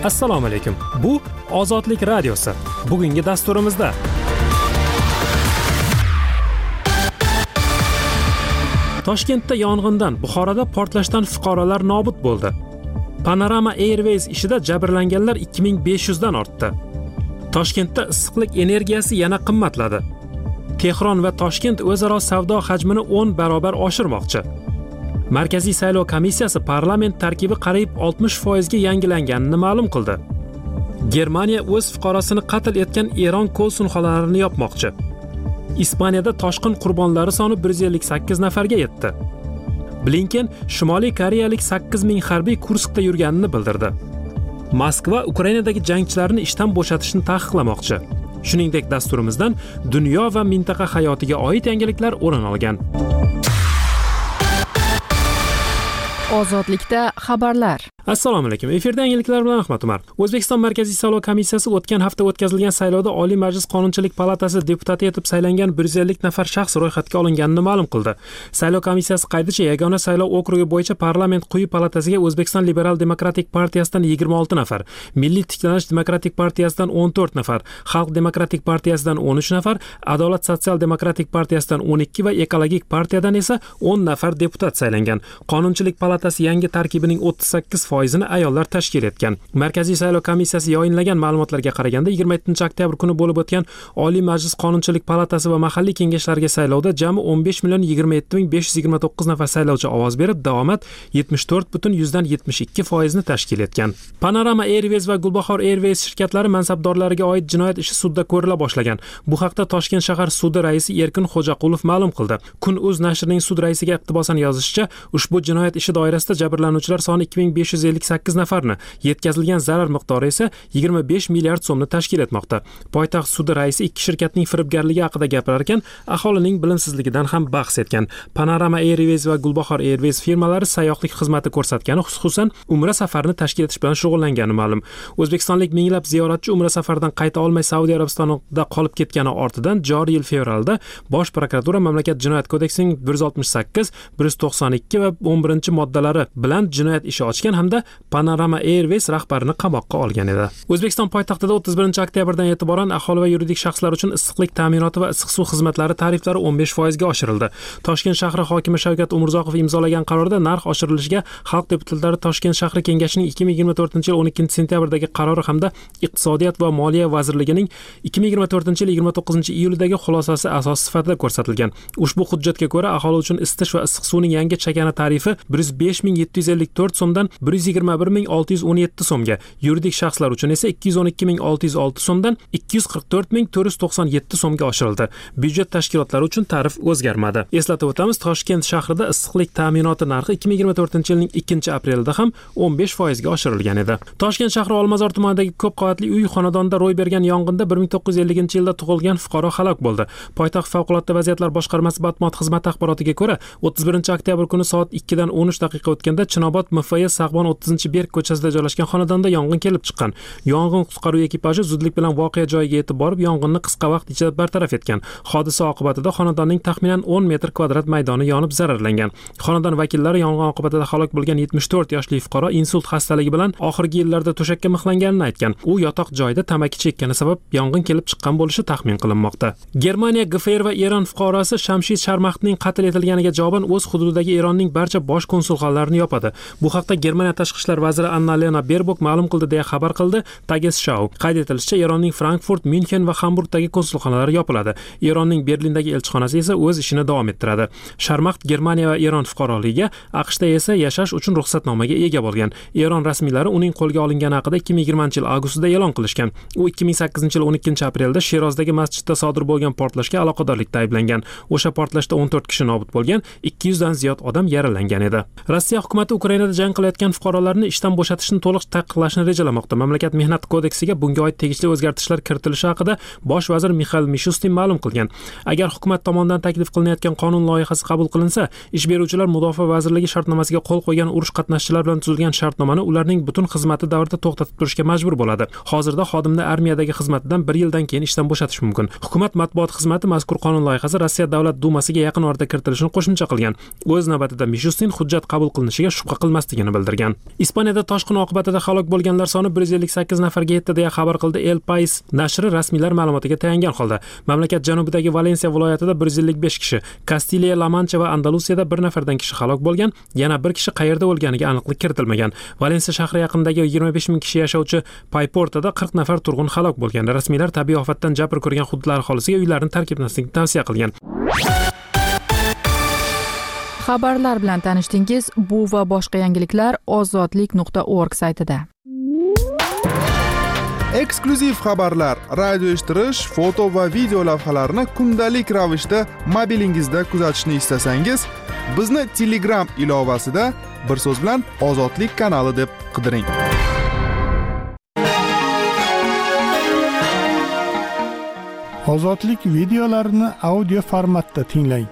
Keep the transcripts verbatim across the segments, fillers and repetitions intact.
Assalomu alaykum. Bu Ozodlik radiosi. Bugungi dasturimizda Toshkentda yong'indan, Buxoroda portlashdan fuqarolar nobud bo'ldi. Panorama Airways ishida jabrlanganlar ikki ming besh yuz dan ortdi. Toshkentda issiqlik energiyasi yana qimmatladi. Tehron va Toshkent o'zaro savdo hajmini o'n barobar oshirmoqchi. Markaziy saylov komissiyasi parlament tarkibi qariyb oltmish foiz ga yangilanganini ma'lum qildi. Germaniya o'z fuqarosini qatl etgan Eron konsulxonalarini yopmoqchi. Ispaniyada toshqin qurbonlari soni bir yuz ellik sakkiz nafarga yetdi. Blinken Shimoliy Koreyalik sakkiz ming harbiy Kurskda yurganini bildirdi. Moskva Ukrainadagi jangchilarni ishdan bo'shatishni taqiqlamoqchi. Shuningdek, dasturimizdan dunyo va mintaqa hayotiga oid yangiliklar o'rin olgan. Ozodlikda xabarlar. Assalomu alaykum. Efirda yangiliklar bilan Ahmad Umar. O'zbekiston Markaziy saylov komissiyasi o'tgan hafta o'tkazilgan saylovda Oliy Majlis Qonunchilik palatasi deputati etib saylangan bir yuz ellik nafar shaxs ro'yxatga olinganini ma'lum qildi. Saylov komissiyasi qaydicha yagona saylov okrugi bo'yicha parlament quyi palatasiga O'zbekiston Liberal Demokratik partiyasidan yigirma olti nafar, Milliy tiklanish demokratik partiyasidan o'n to'rt nafar, Xalq demokratik partiyasidan o'n uch nafar, Adolat sotsial demokratik partiyasidan o'n ikki va Ekologik partiyadan esa o'n nafar deputat saylangan. Qonunchilik palatasi yangi tarkibining o'ttiz sakkiz foizini ayollar tashkil etgan. Markaziy saylov komissiyasi yoyinlagan ma'lumotlarga qaraganda yigirma yettinchi oktyabr kuni bo'lib o'tgan Oliy Majlis Qonunchilik palatasi va mahalliy kengashlariga saylovda jami o'n besh million yigirma yetti ming besh yuz yigirma to'qqiz nafar saylovchi ovoz berib, davomat yetmish to'rt butun yuzdan yetmish ikki foizni tashkil etgan. Panorama Airways va Gulbahor Airways shirkatlari mansabdorlariga oid jinoyat ishi sudda ko'rila boshlagan. Bu haqda Toshkent shahar sudi raisi Erkin Xo'jaqulov ma'lum qildi. Kun.uz nashrining sud raisiga iqtibosan yozishicha, ushbu jinoyat ishi doirasida jabrlanuvchilar soni ikki ming besh yuz ellik sakkiz nafarni, yetkazilgan zarar miqdori esa yigirma besh milliard so'mni tashkil etmoqda. Poytaxt sudi raisi ikki shirkatning firibgarligi haqida gapirar ekan, aholining bilimsizligidan ham bahs etgan. Panorama Airways va Gulbahor Airways firmalari sayyohlik xizmati ko'rsatgani, xususan Umra safarini tashkil etish bilan shug'ullangani ma'lum. O'zbekistonlik minglab ziyoratchi Umra safaridan qayta olmay Saudiya Arabistonida qolib ketgani ortidan joriy yil fevralda Bosh prokuratura mamlakat jinoyat kodeksining bir yuz oltmish sakkiz, bir yuz to'qson ikki va o'n birinchi moddalari bilan jinoyat ishi ochgan hamda Panorama Airways rahbarini qamoqqa olgan edi. O'zbekiston poytaxtida o'ttiz birinchi oktyabrdan e'tiboran aholi va yuridik shaxslar uchun issiqlik ta'minoti va issiq suv xizmatlari tariflari o'n besh foiz ga oshirildi. Toshkent shahri hokimi Shavkat Umurzoqov imzolagan qarorda narx oshirilishiga xalq deputatlari Toshkent shahri kengashining ikki ming yigirma to'rtinchi yil o'n ikkinchi sentyabrdagi qarori hamda Iqtisodiyot va moliya vazirligining ikki ming yigirma to'rtinchi yil yigirma to'qqizinchi iyuldagi xulosasi asos sifatida ko'rsatilgan. Ushbu hujjatga ko'ra aholi uchun isitish va issiq suvning yangi chakana tarifi bir yuz besh ming yetti yuz ellik to'rt so'mdan bir yuz yigirma bir ming olti yuz o'n yetti so'mga, yuridik shaxslar uchun esa ikki yuz o'n ikki ming olti yuz olti so'mdan ikki yuz qirq to'rt ming to'rt yuz to'qson yetti so'mga oshirildi. Byudjet tashkilotlari uchun tarif o'zgarmadi. Eslatib o'tamiz, Toshkent shahrida issiqlik ta'minoti narxi ikki ming yigirma to'rtinchi yilning ikkinchi aprelida ham o'n besh foiz ga oshirilgan edi. Toshkent shahri Olmazor tumanidagi ko'p qavatli uy xonadonida ro'y bergan yong'inda bir ming to'qqiz yuz elliginchi yilda tug'ilgan fuqaro halok bo'ldi. Poytaxt favqulodda vaziyatlar boshqarmasi matbuot xizmati axborotiga ko'ra, o'ttiz birinchi oktyabr kuni soat ikki dan o'n uch daqiqa o'tganda Chinobod M F Y Sag'bon o'ttizinchi berk ko'chasida joylashgan xonadonda yong'in kelib chiqqan. Yong'in qutqaruv ekipaji zudlik bilan voqea joyiga yetib borib, yong'inni qisqa vaqt ichida bartaraf etgan. Hodisa oqibatida xonadonning taxminan o'n metr kvadrat maydoni yonib zararlangan. Xonadon vakillari yong'in oqibatida halok bo'lgan yetmish to'rt yoshli fuqaro insult xastaligi bilan oxirgi yillarda to'shakka mixlanganini aytgan. U yotoq joyida tamaki chekkani sabab yong'in kelib chiqqan bo'lishi taxmin qilinmoqda. Germaniya G F R va Eron fuqarosi Shamshid Sharmaxtning qatl etilganiga javoban o'z hududidagi Eronning barcha bosh konsulxonalarini yopadi. Bu haqda Germaniya tashqi ishlar vaziri Annalena Baerbock ma'lum qildi deya xabar qildi Tagesschau. Qayd etilishicha, Eronning Frankfurt, München va Hamburgdagi konsulxonalari yopiladi. Eronning Berlindagi elchixonasi esa o'z ishini davom ettiradi. Sharmaxt Germaniya va Eron fuqaroligiga, AQShda esa yashash uchun ruxsatnomaga ega bo'lgan. Eron rasmiylari uning qo'lga olingani haqida ikki ming yigirmanchi yil avgustida e'lon qilishgan. U ikki ming sakkizinchi yil o'n ikkinchi aprelda Shirozdagi masjidda sodir bo'lgan portlashga aloqadorlikda ayblangan. O'sha portlashda o'n to'rt kishi nobud bo'lgan, ikki yuz dan ziyod odam yaralangan edi. Rossiya hukumatı Ukrainada jang qilayotgan fuqarolarni ishdan bo'shatishni to'liq taqiqlashni rejalamoqda. Mamlakat mehnat kodeksiga bunga oid tegishli o'zgartishlar kiritilishi haqida bosh vazir Mixail Mishustin ma'lum qilgan. Agar hukumat tomonidan taklif qilinayotgan qonun loyihasi qabul qilinsa, ish beruvchilar Mudofaa vazirligi shartnomasiga qo'l qo'ygan urush qatnashchilari bilan tuzilgan shartnomani ularning butun xizmati davrida to'xtatib turishga majbur bo'ladi. Hozirda xodimni armiyadagi xizmatidan bir yildan keyin ishdan bo'shatish mumkin. Hukumat matbuot xizmati mazkur qonun loyihasi Rossiya davlat dumasiga yaqin orada kiritilishini qo'shimcha qilgan. O'z navbatida Mishustin hujjat qabul qilinishiga shubha qilmasligini bildirgan. qilingan. Ispaniyada toshqin oqibatida halok bo'lganlar soni bir yuz ellik sakkiz nafarga yetdi deya xabar qildi El País nashri rasmiylar ma'lumotiga tayangan holda. Mamlakat janubidagi Valensiya viloyatida bir yuz ellik besh kishi, Kastiliya, La Mancha va Andalusiyada bir nafardan kishi halok bo'lgan, yana bir kishi qayerda o'lganiga aniqlik kiritilmagan. Valensiya shahri yaqinidagi yigirma besh ming kishi yashovchi Payportada qirq nafar turg'un halok bo'lgan. Rasmiylar tabiiy ofatdan jabr ko'rgan hududlar aholisiga uylarni tark etmaslikni tavsiya qilgan. Xabarlar bilan tanishdingiz. Bu va boshqa yangiliklar ozodlik nuqta org saytida. Eksklyuziv xabarlar, radio eshittirish, foto va video lavhalarni kundalik ravishda mobilingizda kuzatishni istasangiz, bizni Telegram ilovasida bir so'z bilan Ozodlik kanali deb qidiring. Ozodlik videolarini audio formatda tinglang.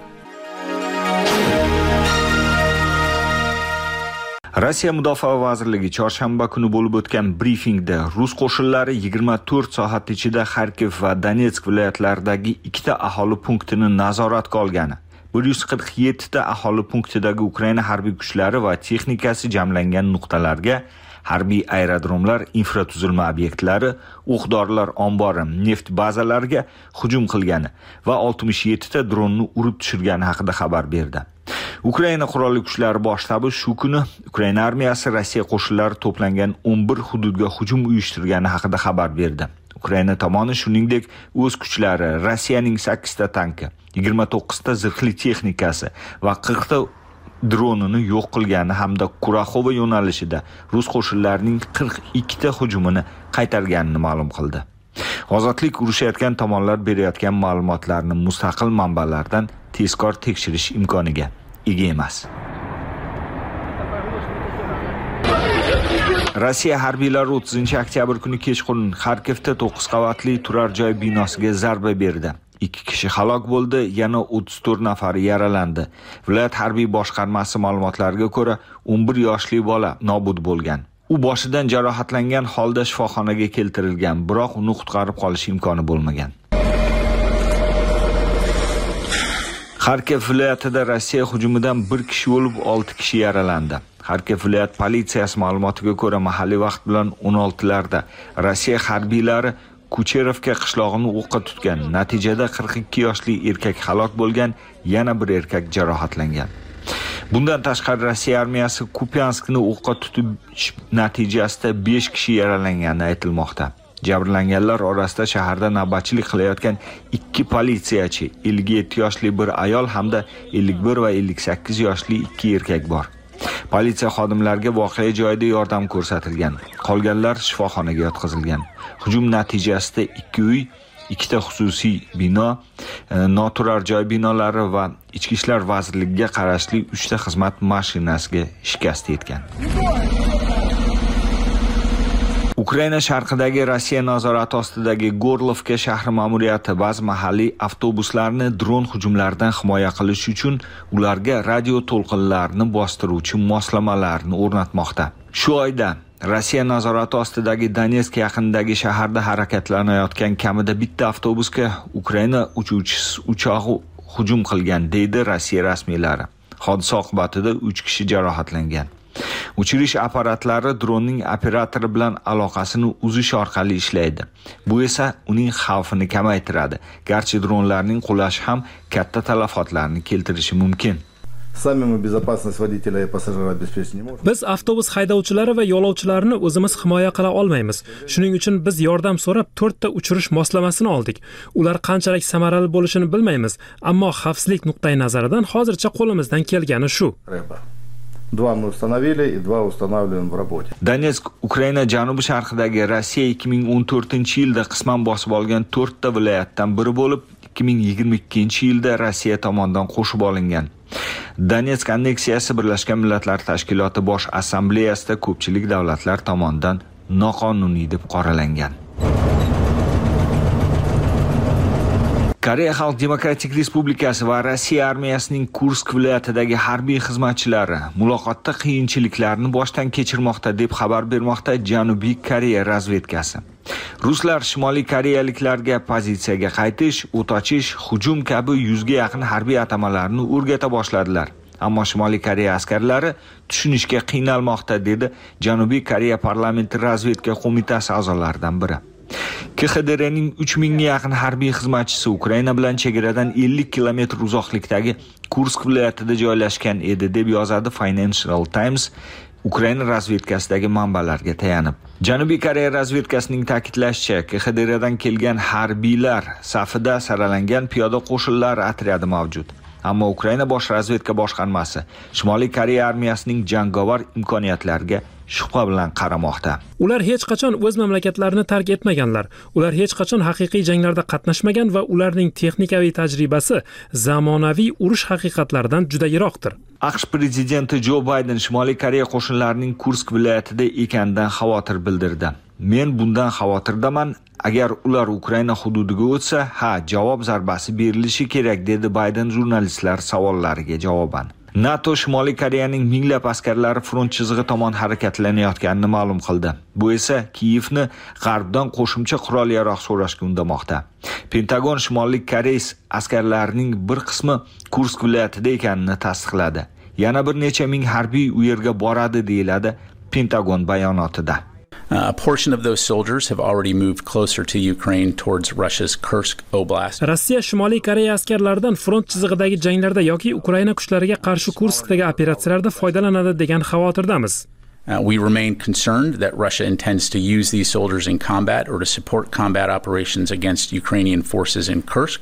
Rossiya Mudofaa vazirligi chorshanba kuni bo'lib o'tgan brifingda rus qo'shinlari yigirma to'rt soat ichida Xarkiv va Donetsk viloyatlaridagi ikkita aholi punktini nazoratga olgani, bir yuz qirq yetti ta aholi punktidagi Ukraina harbiy kuchlari va texnikasi jamlangan nuqtalarga, harbiy aerodromlar, infratuzilma obyektlari, o'q-dorilar ombori, neft bazalariga hujum qilgani va oltmish yetti ta dronni urib tushirgani haqida xabar berdi. Ukraina qurolli kuchlari bosh shtabi shu kuni Ukraina armiyasi Rossiya qo'shinlari to'plangan o'n bir hududga hujum uyushtirgani haqida xabar berdi. Ukraina tomoni shuningdek o'z kuchlari Rossiyaning sakkiz ta tanki, yigirma to'qqiz ta zirhli texnikasi va qirq ta dronini yo'q qilgani hamda Kuraxova yo'nalishida rus qo'shinlarining qirq ikki ta hujumini qaytarganini ma'lum qildi. Ozodlik urushayotgan tomonlar berayotgan ma'lumotlarni mustaqil manbalardan tezkor tekshirish imkoniga ega emas. Rossiya harbiylari o'ttizinchi oktyabr kuni kechqurun Xarkivda to'qqiz qavatli turar joy binosiga zarba berdi. ikki kishi halok bo'ldi, yana o'ttiz to'rt nafari yaralandi. Viloyat harbiy boshqarmasi ma'lumotlariga ko'ra, o'n bir yoshli bola nobud bo'lgan. U boshidan jarohatlangan holda shifoxonaga keltirilgan, biroq uni qutqarib qolish imkoni bo'lmagan. Xarkiv viloyatida Rossiya hujumidan bir kishi o'lib, olti kishi yaralandi. Xarkiv viloyat politsiyasi ma'lumotiga ko'ra, mahalliy vaqt bilan o'n oltilarda Rossiya harbiylari Kucherovka qishlog'ini o'qqa tutgan. Natijada qirq ikki yoshli erkak halok bo'lgan, yana bir erkak jarohatlangan. Bundan tashqari Rossiya armiyasi Kupyanskni o'qqa tutib natijasida besh kishi yaralangani aytilmoqda. Jabrlanganlar orasida shaharda navbatchilik qilayotgan ikki politsiyachi, ellik yetti yoshli bir ayol hamda ellik bir va ellik sakkiz yoshli ikki erkak bor. Politsiya xodimlariga voqea joyida yordam ko'rsatilgan. Qolganlar shifoxonaga yotqizilgan. Hujum natijasida ikki uy, ikkita xususiy bino, noturar joy binolari va Ichki ishlar vazirligiga qarashli uchta xizmat mashinasiga shikast yetgan. Ukraina sharqidagi Rossiya nazorati ostidagi Gorlovka shahri ma'muriyati ba'zi mahalliy avtobuslarni dron hujumlaridan himoya qilish uchun ularga radio to'lqinlarni bostiruvchi moslamalarni o'rnatmoqda. Shu oyda Rossiya nazorati ostidagi Donetsk yaqinidagi shaharda harakatlanayotgan kamida bitta avtobusga Ukraina uchuvchisi uchog'i hujum qilgan, deydi Rossiya rasmiylari. Hodisa oqibatida uch kishi jarohatlangan. Uchirish apparatlari dronning operatori bilan aloqasini uzish orqali ishlaydi. Bu esa uning xavfini kamaytiradi. Garchi dronlarning qulashi ham katta talafotlarni keltirishi mumkin. Biz avtobus haydovchilari va yo'lovchilarini o'zimiz himoya qila olmaymiz. Shuning uchun biz yordam so'rab to'rtta uchirish moslamasini oldik. Ular qanchalik samarali bo'lishini bilmaymiz, ammo xavfsizlik nuqtai nazaridan hozircha qo'limizdan kelgani shu. Два мы установили и два устанавливаем в работе. Donetsk Ukraina janubi sharqidagi Rossiya ikki ming o'n to'rtinchi yilda qisman bosib olgan to'rtta viloyatdan biri bo'lib, ikki ming yigirma ikkinchi yilda Rossiya tomonidan qo'shib olingan. Donetsk anneksiyasi Birlashgan Millatlar Tashkiloti Bosh Assambleyasida ko'pchilik davlatlar tomonidan noqonuniy deb qoralangan. Koreya Xalq Demokratik Respublikasi va Rossiya armiyasining Kursk viloyatidagi harbiy xizmatchilari muloqotda qiyinchiliklarni boshdan kechirmoqda deb xabar bermoqda Janubiy Koreya razvedkasi. Ruslar Shimoliy koreyaliklarga pozitsiyaga qaytish, o't ochish, hujum kabi yuzga yaqin harbiy atamalarni o'rgata boshladilar. ammo Shimoliy Koreya askarlari tushunishga qiynalmoqda, dedi Janubiy Koreya parlamenti razvedka qo'mitasi a'zolaridan biri. K X D R'ning uch mingga yaqin harbiy xizmatchisi Ukraina bilan chegaradan ellik kilometr uzoqlikdagi Kursk viloyatida joylashgan edi, deb yozadi Financial Times Ukraina razvedkasidagi manbalarga tayanib. Janubiy Koreya razvedkasining ta'kidlashicha, K X D R'dan kelgan harbiylar safida saralangan piyoda qo'shinlar otryadi mavjud. Ammo Ukraina bosh razvedka boshqarmasi Shimoliy Koreya armiyasining jangovar imkoniyatlariga shubha bilan qaramoqda. Ular hech qachon o'z mamlakatlarini tark etmaganlar. Ular hech qachon haqiqiy janglarda qatnashmagan va ularning texnikaviy tajribasi zamonaviy urush haqiqatlaridan juda yiroqdir. AQSh prezidenti Jo Bayden Shimoliy Koreya qo'shinlarining Kursk viloyatida ekanidan xavotir bildirdi. Men bundan xavotirdaman. Agar ular Ukraina hududiga o'tsa, ha, javob zarbasi berilishi kerak, dedi Bayden jurnalistlar savollariga javoban. NATO Shimoliy Koreyaning minglab askarlari front chizig'i tomon harakatlanayotganini ma'lum qildi. Bu esa Kiyevni g'arbdan qo'shimcha qurol-yarog' so'rashga undamoqda. Pentagon Shimoliy Koreya askarlarining bir qismi Kursk viloyatida ekanini tasdiqladi. Yana bir necha ming harbiy u yerga boradi, deyiladi Pentagon bayonotida. Uh, a portion of those soldiers have already moved closer to Ukraine towards Russia's Kursk Oblast. Rossiya Shimoliy Koreya askarlaridan front chizig'idagi janglarda yoki Ukraina kuchlariga qarshi Kurskdagi operatsiyalarda foydalanadi degan xavotirdamiz. Uh, we remain concerned that Russia intends to use these soldiers in combat or to support combat operations against Ukrainian forces in Kursk.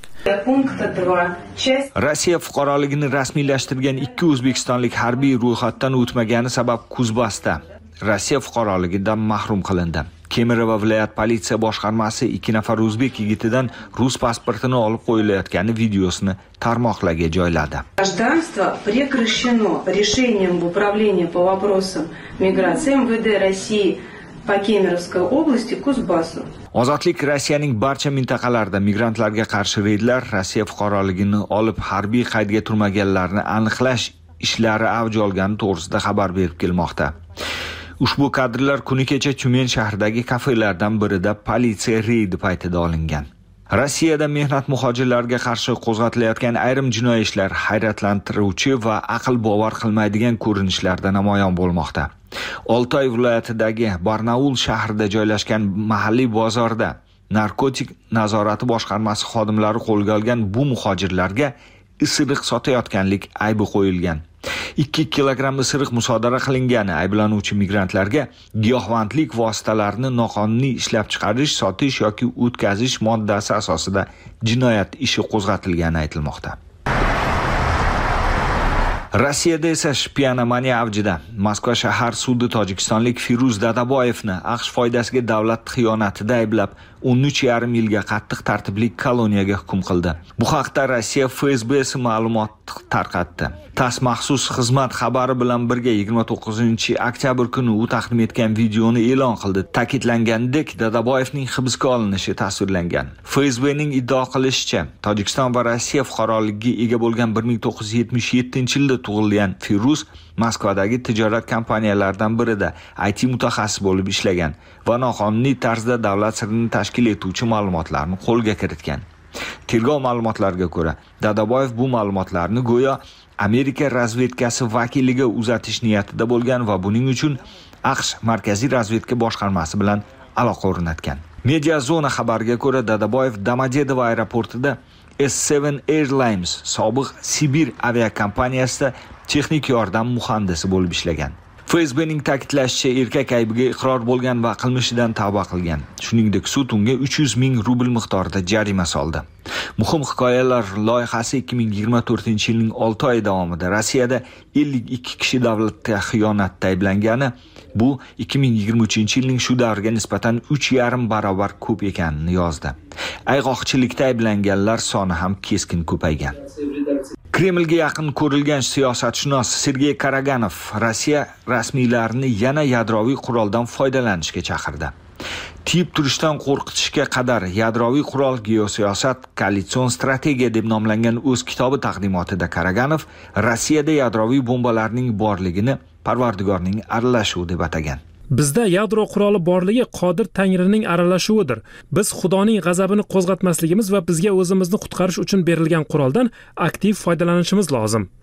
Rossiya fuqaroligini rasmiylashtirgan ikki o'zbekistonlik harbiy ro'yxatdan o'tmagani sabab Kuzbasda Rossiya fuqaroligidan mahrum qilindi. Kemerovo viloyat politsiya boshqarmasi ikki nafar o'zbek yigitidan rus pasportini olib qo'yilayotgani videosini tarmoqlarga joyladi. Гражданство прекращено решением в управлении по вопросам миграции эм вэ дэ России по Кемеровской области Кузбассу. Ozodlik Rossiyaning barcha mintaqalarida migrantlarga qarshi reydlar, Rossiya fuqaroligini olib harbiy qaydga turmaganlarni aniqlash ishlari avj olgani to'g'risida xabar berib kelmoqda. Ushbu kadrlar kuni kecha Tyumen shahridagi kafelardan birida politsiya reydi paytida olingan. Rossiyada mehnat muhojirlarga qarshi qo'zg'atilayotgan ayrim jinoiy ishlar hayratlantiruvchi va aql bovar qilmaydigan ko'rinishlarda namoyon bo'lmoqda. Oltoy viloyatidagi Barnaul shahrida joylashgan mahalliy bozorda narkotik nazorati boshqarmasi xodimlari qo'lga olgan bu muhojirlarga isiriq sotayotganlik aybi qo'yilgan. ikki kilogramm isiriq musodara qilingani ayblanuvchi migrantlarga giyohvandlik vositalarini noqonuniy ishlab chiqarish, sotish yoki o'tkazish moddasi asosida jinoyat ishi qo'zg'atilgani aytilmoqda. Rossiyada esa shpionomaniya avjida. Moskva shahar sudi tojikistonlik Firuz Dadaboyevni AQSh foydasiga davlat xiyonatida ayblab o'n uch yarim yilga qattiq tartibli koloniyaga hukm qildi. Bu haqda Rossiya F S B'si ma'lumot tarqatdi. TASS maxsus xizmat xabari bilan birga yigirma to'qqizinchi oktyabr kuni u taqdim etgan videoni e'lon qildi. Ta'kidlanganidek, Dadaboyevning hibsga olinishi tasvirlangan. F S B'ning iddio qilishicha, Tojikiston va Rossiya fuqaroligiga ega bo'lgan bir ming to'qqiz yuz yetmish yettinchi yilda tug'ilgan Firuz Moskvadagi tijorat kompaniyalaridan birida I T mutaxassis bo'lib ishlagan va noqonuniy tarzda davlat sirini tashkil etuvchi ma'lumotlarni qo'lga kiritgan. Tergov ma'lumotlariga ko'ra, Dadaboyev bu ma'lumotlarni go'yo Amerika razvedkasi vakiliga uzatish niyatida bo'lgan va buning uchun AQSh Markaziy razvedka boshqarmasi bilan aloqa o'rnatgan. Mediazona xabariga ko'ra, Dadaboyev Domodedovo aeroportida S seven Airlines sobiq Sibir aviakompaniyasida texnik yordam muhandisi bo'lib ishlagan. F S B'ning ta'kidlashicha, erkak aybiga iqror bo'lgan va qilmishidan tavba qilgan. Shuningdek, sud unga uch yuz ming rubl miqdorida jarima soldi. Muhim hikoyalar loyihasi ikki ming yigirma to'rtinchi yilning olti oyi davomida Rossiyada ellik ikki kishi davlatga xiyonatda ayblangani, bu ikki ming yigirma uchinchi yilning shu davrga nisbatan uch yarim barobar ko'p ekanini yozdi. Ayg'oqchilikda ayblanganlar soni ham keskin ko'paygan. Kremlga yaqin ko'rilgan siyosatshunos Sergey Karaganov Rossiya rasmiylarini yana yadroviy quroldan foydalanishga chaqirdi. Tiyib turishdan qo'rqitishga qadar yadroviy qurol, geosiyosat, koalitsion strategiya deb nomlangan o'z kitobi taqdimotida Karaganov Rossiyada yadroviy bombalarning borligini Parvardigorning aralashuvi deb atagan. Bizda yadro quroli borligi Qodir Tangrining aralashuvidir. Biz Xudoning g'azabini qo'zg'atmasligimiz va bizga o'zimizni qutqarish uchun berilgan quroldan aktiv foydalanishimiz lozim.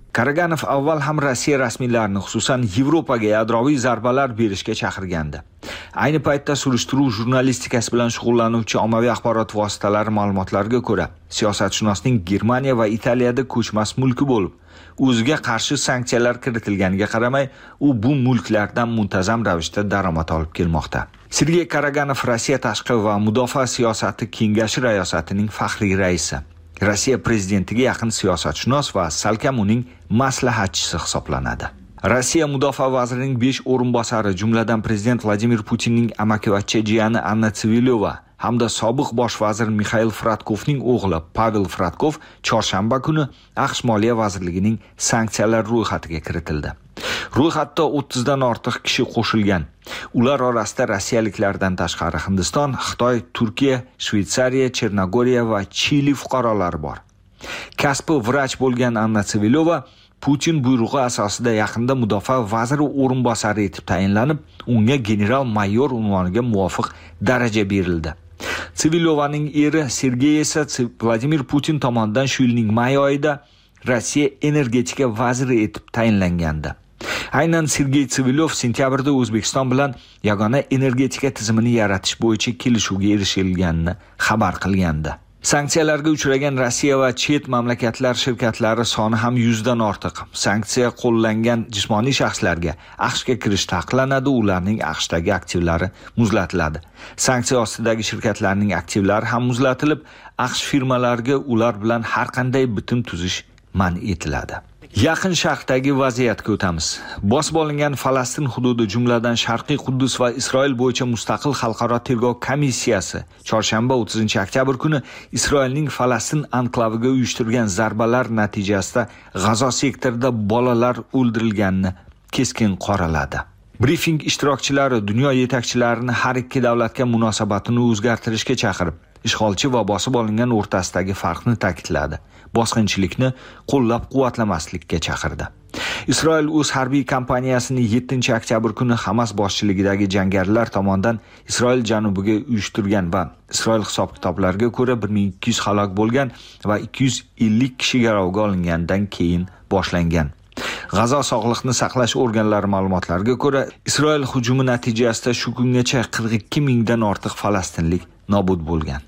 Karaganov avval ham Rossiya rasmiylarini, xususan Yevropaga yadroviy zarbalar berishga chaqirgandi. Ayni paytda surishtiruv jurnalistikasi bilan shug'ullanuvchi ommaviy axborot vositalari ma'lumotlariga ko'ra, siyosatshunosning Germaniya va Italiyada ko'chmas mulki bo'lib, o'ziga qarshi sanksiyalar kiritilganiga qaramay, u bu mulklardan muntazam ravishda daromad olib kelmoqda. Sergey Karaganov Rossiya tashqi va mudofaa siyosati kengashi rayosatining faxriy raisi. Rossiya prezidentiga yaqin siyosatshunos va salkam uning maslahatchisi hisoblanadi. Rossiya mudofaa vazirining besh o'rinbosari, jumladan prezident Vladimir Putinning amakivachcha jiyani Anna Tsivilyova hamda sobiq bosh vazir Mixail Fradkovning o'g'li Pavel Fradkov chorshanba kuni AQSh Moliya vazirligining sanksiyalar ro'yxatiga kiritildi. Ro'yxatda o'ttizdan ortiq kishi qo'shilgan. Ular orasida rossiyaliklardan tashqari Hindiston, Xitoy, Turkiya, Shveysariya, Chernogoriya va Chili fuqarolari bor. Kasbi vrach bo'lgan Anna Tsivilyova Putin buyrug'i asosida yaqinda mudofaa vaziri o'rinbosari etib tayinlanib, unga general-mayor unvoniga muvofiq daraja berildi. Tsivilyovaning eri Sergey esa Vladimir Putin tomonidan shu yilning may oyida Rossiya energetika vaziri etib tayinlangandi. Aynan Sergey Tsivilyov sentyabrda O'zbekiston bilan yagona energetika tizimini yaratish bo'yicha kelishuvga erishilganini xabar qilgandi. Sanksiyalarga uchragan Rossiya va chet mamlakatlar shirkatlari soni ham yuzdan ortiq. Sanksiya qo'llangan jismoniy shaxslarga AQShga kirish taqiqlanadi, ularning AQShdagi aktivlari muzlatiladi. Sanksiya ostidagi shirkatlarning aktivlari ham muzlatilib, AQSh firmalariga ular bilan har qanday bitim tuzish man etiladi. Yaqin Sharqdagi vaziyatga o'tamiz. Bosib olingan Falastin hududi, jumladan Sharqiy Quddus va Isroil bo'yicha mustaqil xalqaro tergov komissiyasi chorshanba o'ttizinchi oktyabr kuni Isroilning Falastin anklaviga uyushtirgan zarbalar natijasida G'azo sektorida bolalar o'ldirilganini keskin qoraladi. Briefing ishtirokchilari dunyo yetakchilarini har ikki davlatga munosabatini o'zgartirishga chaqirib, ishg'olchi va bosib olingan o'rtasidagi farqni ta'kidladi. Bosqinchilikni qo'llab-quvvatlamaslikka chaqirdi. Isroil o'z harbiy kampaniyasini yettinchi oktyabr kuni Hamas boshchiligidagi jangarilar tomonidan Isroil janubiga uyushtirgan va Isroil hisob-kitoblariga ko'ra bir ming ikki yuz halok bo'lgan va ikki yuz ellik kishi garovga olingandan keyin boshlangan. G'azo sog'liqni saqlash organlari ma'lumotlariga ko'ra, Isroil hujumi natijasida shu kungacha qirq ikki mingdan ortiq falastinlik nobud bo'lgan.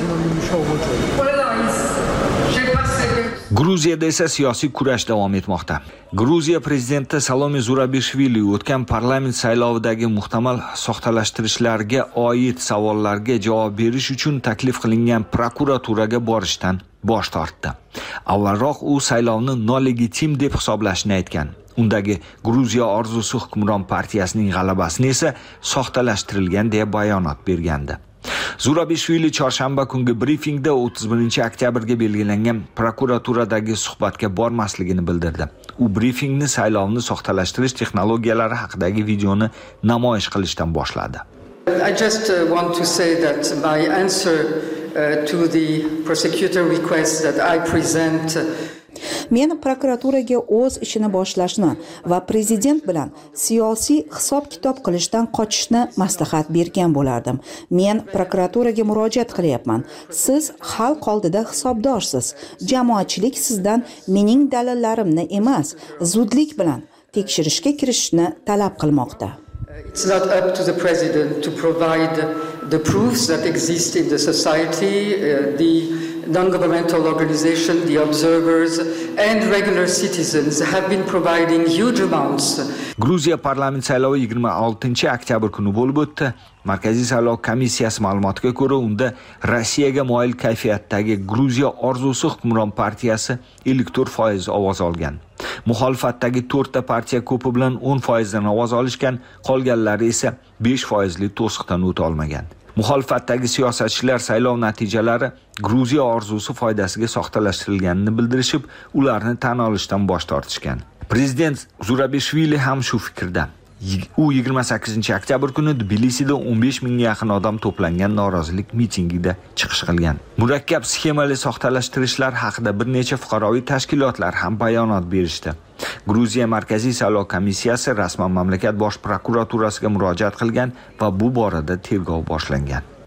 Gruziyada esa siyosiy kurash davom etmoqda. Gruziya prezidenti Salome Zurabishvili o'tgan parlament saylovidagi muhtamal soxtalashtirishlarga oid savollarga javob berish uchun taklif qilingan prokuraturaga borishdan bosh tortdi. Avvalroq u saylovni nolegitim deb hisoblashini aytgan. Undagi Gruziya orzusi hukmron partiyasining g'alabasini esa soxtalashtirilgan deya bayonot bergandi. Zurabishvili chorshanba kungi briefingda o'ttiz birinchi oktyabrga belgilangan prokuraturadagi suhbatga bormasligini bildirdi. U briefingni saylovni soxtalashtirish texnologiyalari haqidagi videoni namoyish qilishdan boshladi. I just uh, want to say that my answer uh, to the prosecutor request that I present uh, Men prokuraturaga o'z ishini boshlashni va prezident bilan siyosiy hisob-kitob qilishdan qochishni maslahat bergan bo'lardim. Men prokuraturaga murojaat qilyapman. Siz xalq oldida hisobdorsiz. Jamoatchilik sizdan mening dalillarimni emas, zudlik bilan tekshirishga kirishni talab qilmoqda. It's not up to the president to provide the proofs that exist in the society, uh, the non-governmental organizations, the observers and regular citizens have been providing huge amounts. Gruziya parlament saylovi yigirma oltinchi oktyabr kuni bo'lib o'tdi. Markaziy saylov komissiyasi ma'lumotiga ko'ra, unda Rossiyaga moyil kayfiyatdagi Gruziya orzusi hukmron partiyasi ellik to'rt foiz ovoz olgan. Muxolifatdagi to'rtta partiya ko'pi bilan o'n foiz dan ovoz olishgan, qolganlari esa besh foizli to'siqdan o'ta olmagan. Muxolifatdagi siyosatchilar saylov natijalari Gruziya orzusi foydasiga soxtalashtirilganini bildirishib, ularni tan olishdan bosh tortishgan. Prezident Zurabishvili ham shu fikrda. U yigirma sakkizinchi oktyabr kuni Tbilisida o'n besh mingga yaqin odam to'plangan norozilik mitingida chiqish qilgan. Murakkab sxemali soxtalashtirishlar haqida bir necha fuqaroviy tashkilotlar ham bayonot berishdi. Gruziya Markaziy saylov komissiyasi rasman mamlakat bosh prokuraturasiga murojaat qilgan va bu borada tergov boshlangan.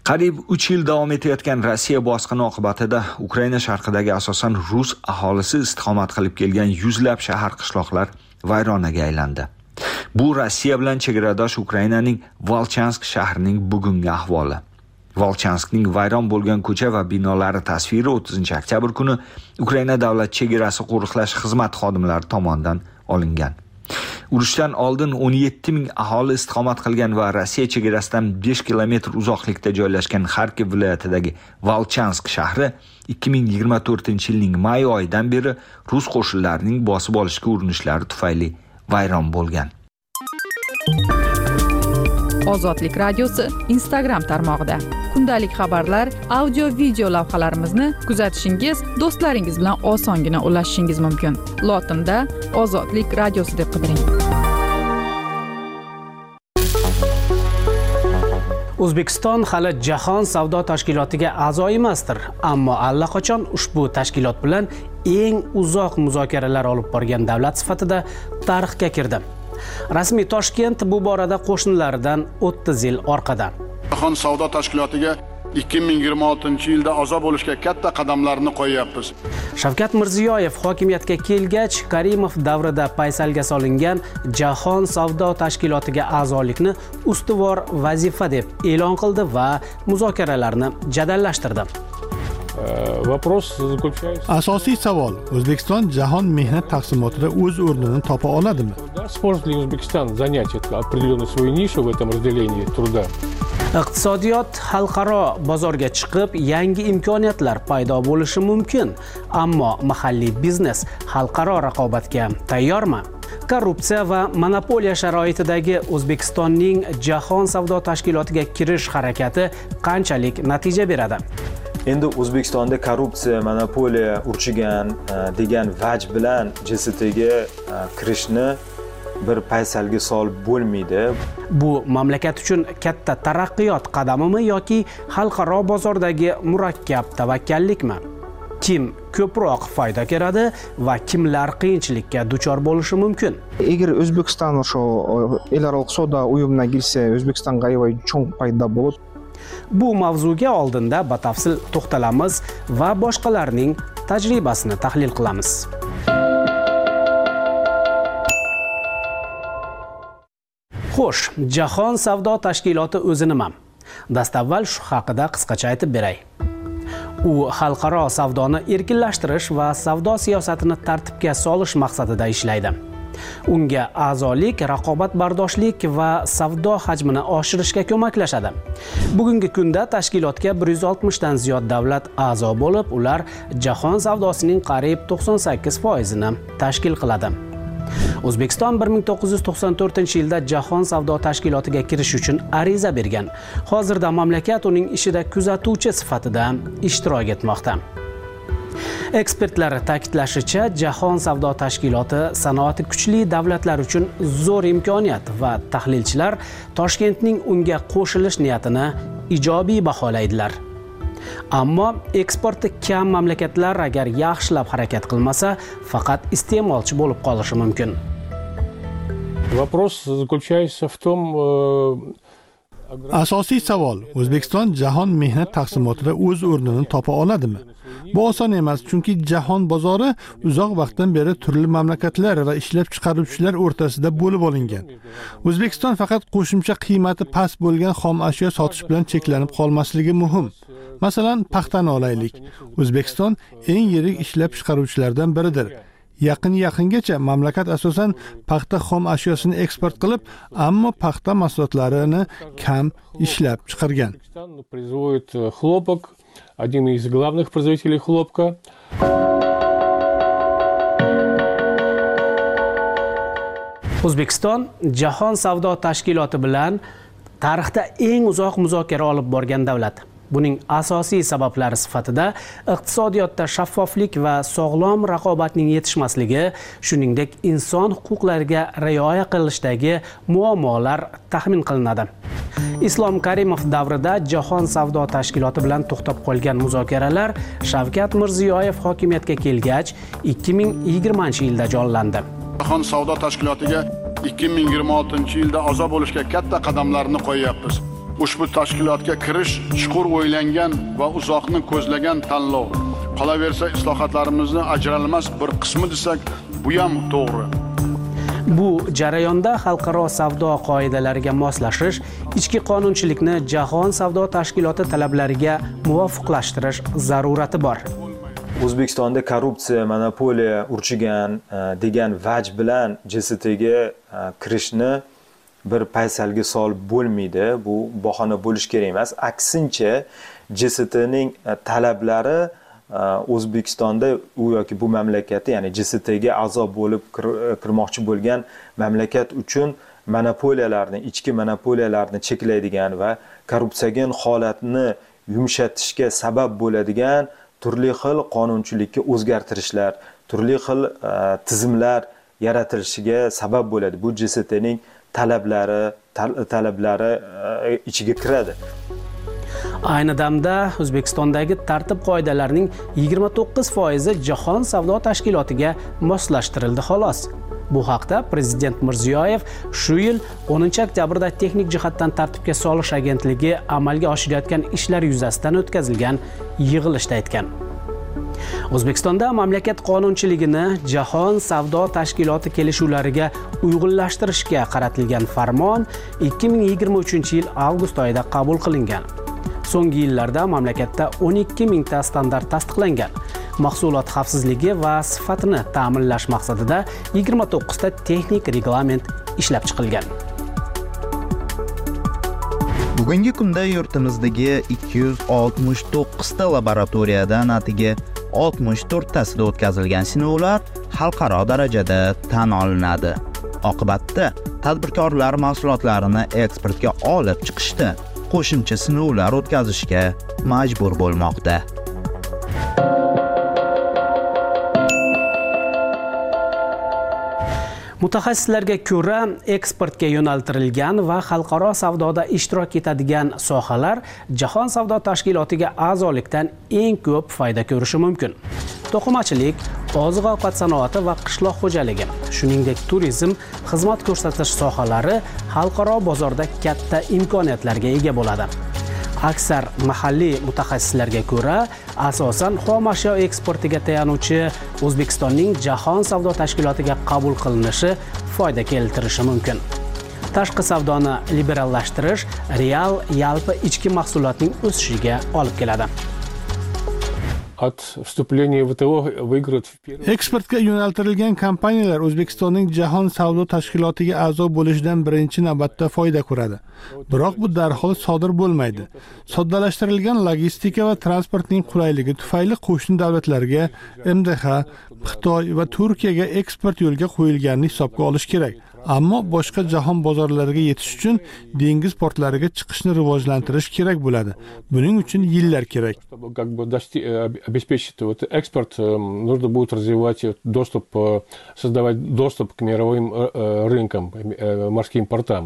Qariyb uch yil davom etayotgan Rossiya bosqini oqibatida Ukraina sharqidagi asosan rus aholisi istiqomat qilib kelgan yuzlab shahar qishloqlar vayronaga aylandi. Bu Rossiya bilan chegaradosh Ukrainaning Volchansk shahrining bugungi ahvoli. Volchanskning vayron bo'lgan ko'cha va binolari tasviri o'ttizinchi oktyabr kuni Ukraina davlat chegarasi qo'riqlash xizmati xodimlari tomonidan olingan. Urushdan oldin o'n yetti ming aholi istiqomat qilgan va Rossiya chegarasidan besh kilometr uzoqlikda joylashgan Xarkiv viloyatidagi Volchansk shahri ikki ming yigirma to'rtinchi yilning may oyidan beri rus qo'shinlarining bosib olishga urinishlari tufayli vayron bo'lgan. Ozodlik radiosi Instagram tarmog'ida kundalik xabarlar, audio, video lavhalarimizni kuzatishingiz, do'stlaringiz bilan osongina ulashishingiz mumkin. Lotinda Ozodlik radiosi deb qidiring. O'zbekiston hali Jahon savdo tashkilotiga a'zo emasdir, ammo allaqachon ushbu tashkilot bilan eng uzoq muzokaralar olib borgan davlat sifatida tarixga kirdi. Rasmiy Toshkent bu borada qo'shnilaridan o'ttiz yil orqada. Jahon savdo tashkilotiga ikki ming yigirma oltinchi yilda a'zo bo'lishga katta qadamlarni qo'yyapmiz. Shavkat Mirziyoyev hokimiyatga kelgach, Karimov davrida paysalga solingan Jahon savdo tashkilotiga a'zolikni ustuvor vazifa deb e'lon qildi va muzokaralarni jadallashtirdi. Asosiy savol: O'zbekiston jahon mehnat taqsimotida o'z o'rnini topa oladimi? Сможет ли Узбекистан занять определенную свою нишу в этом разделении труда? Iqtisodiyot xalqaro bozorga chiqib, yangi imkoniyatlar paydo bo'lishi mumkin, ammo mahalliy biznes xalqaro raqobatga tayyormi? Korrupsiya va monopoliya sharoitidagi O'zbekistonning Jahon savdo tashkilotiga kirish harakati qanchalik natija beradi? Endi O'zbekistonda korrupsiya, monopoliya urchigan degan vaj bilan J S T'ga kirishni bir paysalga solib bo'lmaydi. Bu mamlakat uchun katta taraqqiyot qadamimi yoki xalqaro bozordagi murakkab tavakkallikmi? Kim ko'proq foyda ko'radi va kimlar qiyinchilikka duchor bo'lishi mumkin? Agar O'zbekiston shu elaro savdo uyumiga kirsa, O'zbekistonga cho'ng foyda bo'ladi. Bu mavzuga oldinda batafsil to'xtalamiz va boshqalarning tajribasini tahlil qilamiz. Xo'sh, Jahon savdo tashkiloti o'zi nima? Dastavval shu haqida qisqacha aytib beray. U xalqaro savdoni erkinlashtirish va savdo siyosatini tartibga solish maqsadida ishlaydi. Unga a'zolik, raqobatbardoshlik va savdo hajmini oshirishga ko'maklashadi. Bugungi kunda tashkilotga bir yuz oltmish dan ziyod davlat a'zo bo'lib, ular jahon savdosining qariyb to'qson sakkiz foizini tashkil qiladi. O'zbekiston bir ming to'qqiz yuz to'qson to'rtinchi yilda Jahon savdo tashkilotiga kirish uchun ariza bergan. Hozirda mamlakat uning ishida kuzatuvchi sifatida ishtirok etmoqda. Ekspertlar ta'kidlashicha, Jahon savdo tashkiloti sanoati kuchli davlatlar uchun zo'r imkoniyat va tahlilchilar Toshkentning unga qo'shilish niyatini ijobiy baholaydilar. Ammo eksporti kam mamlakatlar agar yaxshilab harakat qilmasa, faqat iste'molchi bo'lib qolishi mumkin. Вопрос заключается в том, asosiy savol: O'zbekiston jahon mehnat taqsimotida o'z o'rnini topa oladimi? Bu oson emas, chunki jahon bozori uzoq vaqtdan beri turli mamlakatlar va ishlab chiqaruvchilar o'rtasida bo'lib olingan. O'zbekiston faqat qo'shimcha qiymati past bo'lgan xom ashyo sotish bilan cheklanib qolmasligi muhim. Masalan, paxtani olaylik. O'zbekiston eng yirik ishlab chiqaruvchilardan biridir. Yaqin yaqingacha mamlakat asosan paxta xom ashyosini eksport qilib, ammo paxta mahsulotlarini kam ishlab chiqargan. Производит хлопок, один из главных производителей хлопка. O'zbekiston Jahon savdo tashkiloti bilan tarixda eng uzoq muzokara olib borgan davlat. Buning asosiy sabablari sifatida iqtisodiyotda shaffoflik va sog'lom raqobatning yetishmasligi, shuningdek inson huquqlariga rioya qilishdagi muammolar taxmin qilinadi. Islom Karimov davrida Jahon savdo tashkiloti bilan to'xtab qolgan muzokaralar Shavkat Mirziyoyev hokimiyatga kelgach ikki ming yigirmanchi yilda jonlandi. Jahon savdo tashkilotiga ikki ming yigirma oltinchi yilda a'zo bo'lishga katta qadamlarni qo'yyapmiz. ushbu tashkilotga kirish chuqur o'ylangan va uzoqni ko'zlagan tanlov. Qolaversa, islohotlarimizni ajralmas bir qismi desak, bu ham to'g'ri. Bu jarayonda xalqaro savdo qoidalariga moslashish, ichki qonunchilikni Jahon savdo tashkiloti talablariga muvofiqlashtirish zarurati bor. O'zbekistonda korrupsiya, monopoliya urchigan degan vaj bilan J S T'ga kirishni bir paysalga solib bo'lmaydi. Bu bahona bo'lish kerak emas. Aksincha, J S T'ning talablari O'zbekistonda u yoki bu mamlakatda, ya'ni J S T'ga a'zo bo'lib kirmoqchi bo'lgan mamlakat uchun monopoliyalarni, ichki monopoliyalarni cheklaydigan va korrupsiyaga holatni yumshatishga sabab bo'ladigan turli xil qonunchilikka o'zgartirishlar, turli xil tizimlar yaratilishiga sabab bo'ladi. Bu J S T'ning talablari, talablari ichiga kiradi. Ayni damda O'zbekistondagi tartib qoidalarining yigirma to'qqiz foizi Jahon savdo tashkilotiga moslashtirildi xolos. Bu haqda Prezident Mirziyoyev shu yil o'ninchi oktyabrda texnik jihatdan tartibga solish agentligi amalga oshirayotgan ishlar yuzasidan o'tkazilgan yig'ilishda aytgan. O'zbekistonda mamlakat qonunchiligini Jahon savdo tashkiloti kelishuvlariga uyg'unlashtirishga qaratilgan farmon ikki ming yigirma uchinchi yil avgust oyida qabul qilingan. So'nggi yillarda mamlakatda o'n ikki mingta standart tasdiqlangan. Mahsulot xavfsizligi va sifatini ta'minlash maqsadida yigirma to'qqizta texnik reglament ishlab chiqilgan. Bugungi kunda yurtimizdagi ikki yuz oltmish to'qqizta laboratoriyadan atigi oltmish to'rttasida o'tkazilgan sinovlar xalqaro darajada tan olinadi. Oqibatda tadbirkorlar mahsulotlarini eksportga olib chiqishda qo'shimcha sinovlar o'tkazishga majbur bo'lmoqda. Mutaxassislarga ko'ra, eksportga yo'naltirilgan va xalqaro savdoda ishtirok etadigan sohalar Jahon savdo tashkilotiga a'zolikdan eng ko'p foyda ko'rishi mumkin. To'qimachilik, oziq-ovqat sanoati va qishloq xo'jaligi, shuningdek turizm, xizmat ko'rsatish sohalari xalqaro bozorda katta imkoniyatlarga ega bo'ladi. Aksar mahalliy mutaxassislarga ko'ra, asosan xom ashyo eksportiga tayanuvchi O'zbekistonning Jahon savdo tashkilotiga qabul qilinishi foyda keltirishi mumkin. Tashqi savdoni liberallashtirish real yalpi ichki mahsulotning o'sishiga olib keladi. От вступления в ВТО выиграют в первом... Eksportga yo'naltirilgan kompaniyalar O'zbekistonning Jahon savdo tashkilotiga a'zo bo'lishidan birinchi navbatda foyda ko'radi. Biroq bu darhol sodir bo'lmaydi. Soddalashtirilgan logistika va transportning qulayligi tufayli qo'shni davlatlarga, M D H, Xitoy va Turkiyaga eksport yo'lga qo'yilganini hisobga olish kerak. Ammo boshqa jahon bozorlariga yetish uchun dengiz portlariga chiqishni rivojlantirish kerak bo'ladi. Buning uchun yillar kerak. Как бы обеспечить вот экспорт, нужно будет развивать доступ, создавать доступ к мировым рынкам, морским портам.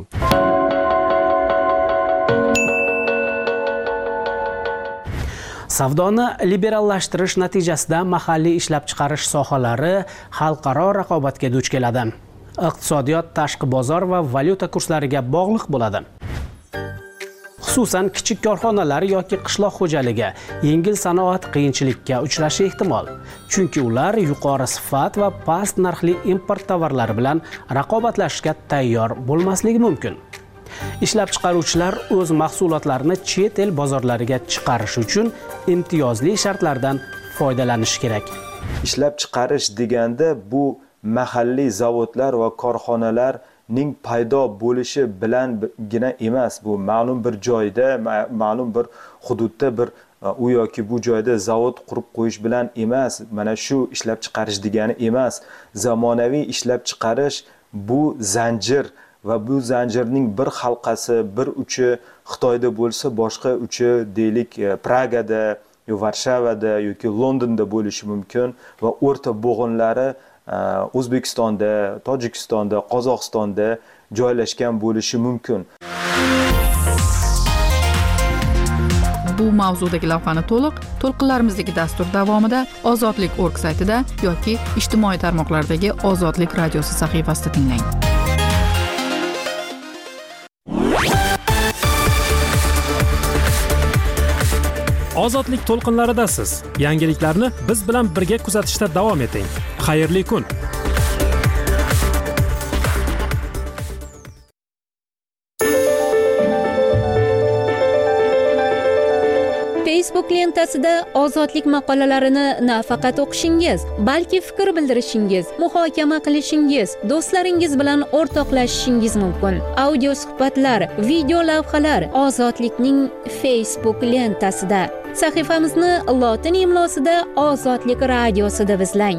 Savdoni liberallashtirish natijasida mahalliy ishlab chiqarish sohalari xalqaro raqobatga duch keladi. Iqtisodiyot tashqi bozor va valyuta kurslariga bog'liq bo'ladi. Xususan kichik korxonalar yoki qishloq xo'jaligi, yengil sanoat qiyinchilikka uchrashi ehtimol. Chunki ular yuqori sifat va past narxli import tovarlari bilan raqobatlashishga tayyor bo'lmasligi mumkin. Ishlab chiqaruvchilar o'z mahsulotlarini chet el bozorlariga chiqarish uchun imtiyozli shartlardan foydalanishi kerak. Ishlab chiqarish deganda bu mahalliy zavodlar va korxonalarning paydo bo'lishi bilangina emas. Bu ma'lum bir joyda, ma'lum bir hududda bir u yoki bu joyda zavod qurib qo'yish bilan emas. Mana shu ishlab chiqarish degani emas. Zamonaviy ishlab chiqarish bu zanjir va bu zanjirning bir halqasi, bir uchi Xitoyda bo'lsa, boshqa uchi deylik Pragada, Varshavada yoki Londonda bo'lishi mumkin va o'rta bo'g'inlari O'zbekistonda, Tojikistonda, Qozog'istonda joylashgan bo'lishi mumkin. Bu mavzudagi lavhani to'liq to'lqinlarimizdagi dastur davomida Ozodlik org saytida yoki ijtimoiy tarmoqlardagi Ozodlik radiosi sahifasida tinglang. Ozodlik to'lqinlaridasiz. Yangiliklarni biz bilan birga kuzatishda davom eting. Xayrli kun. Facebook lentasida ozodlik maqolalarini nafaqat o'qishingiz, balki fikr bildirishingiz, muhokama qilishingiz, do'stlaringiz bilan o'rtoqlashishingiz mumkin. Audio suhbatlar, video lavhalar ozodlikning Facebook lentasida. Sahifamizni lotin imlosida Ozodlik radiosida izlang.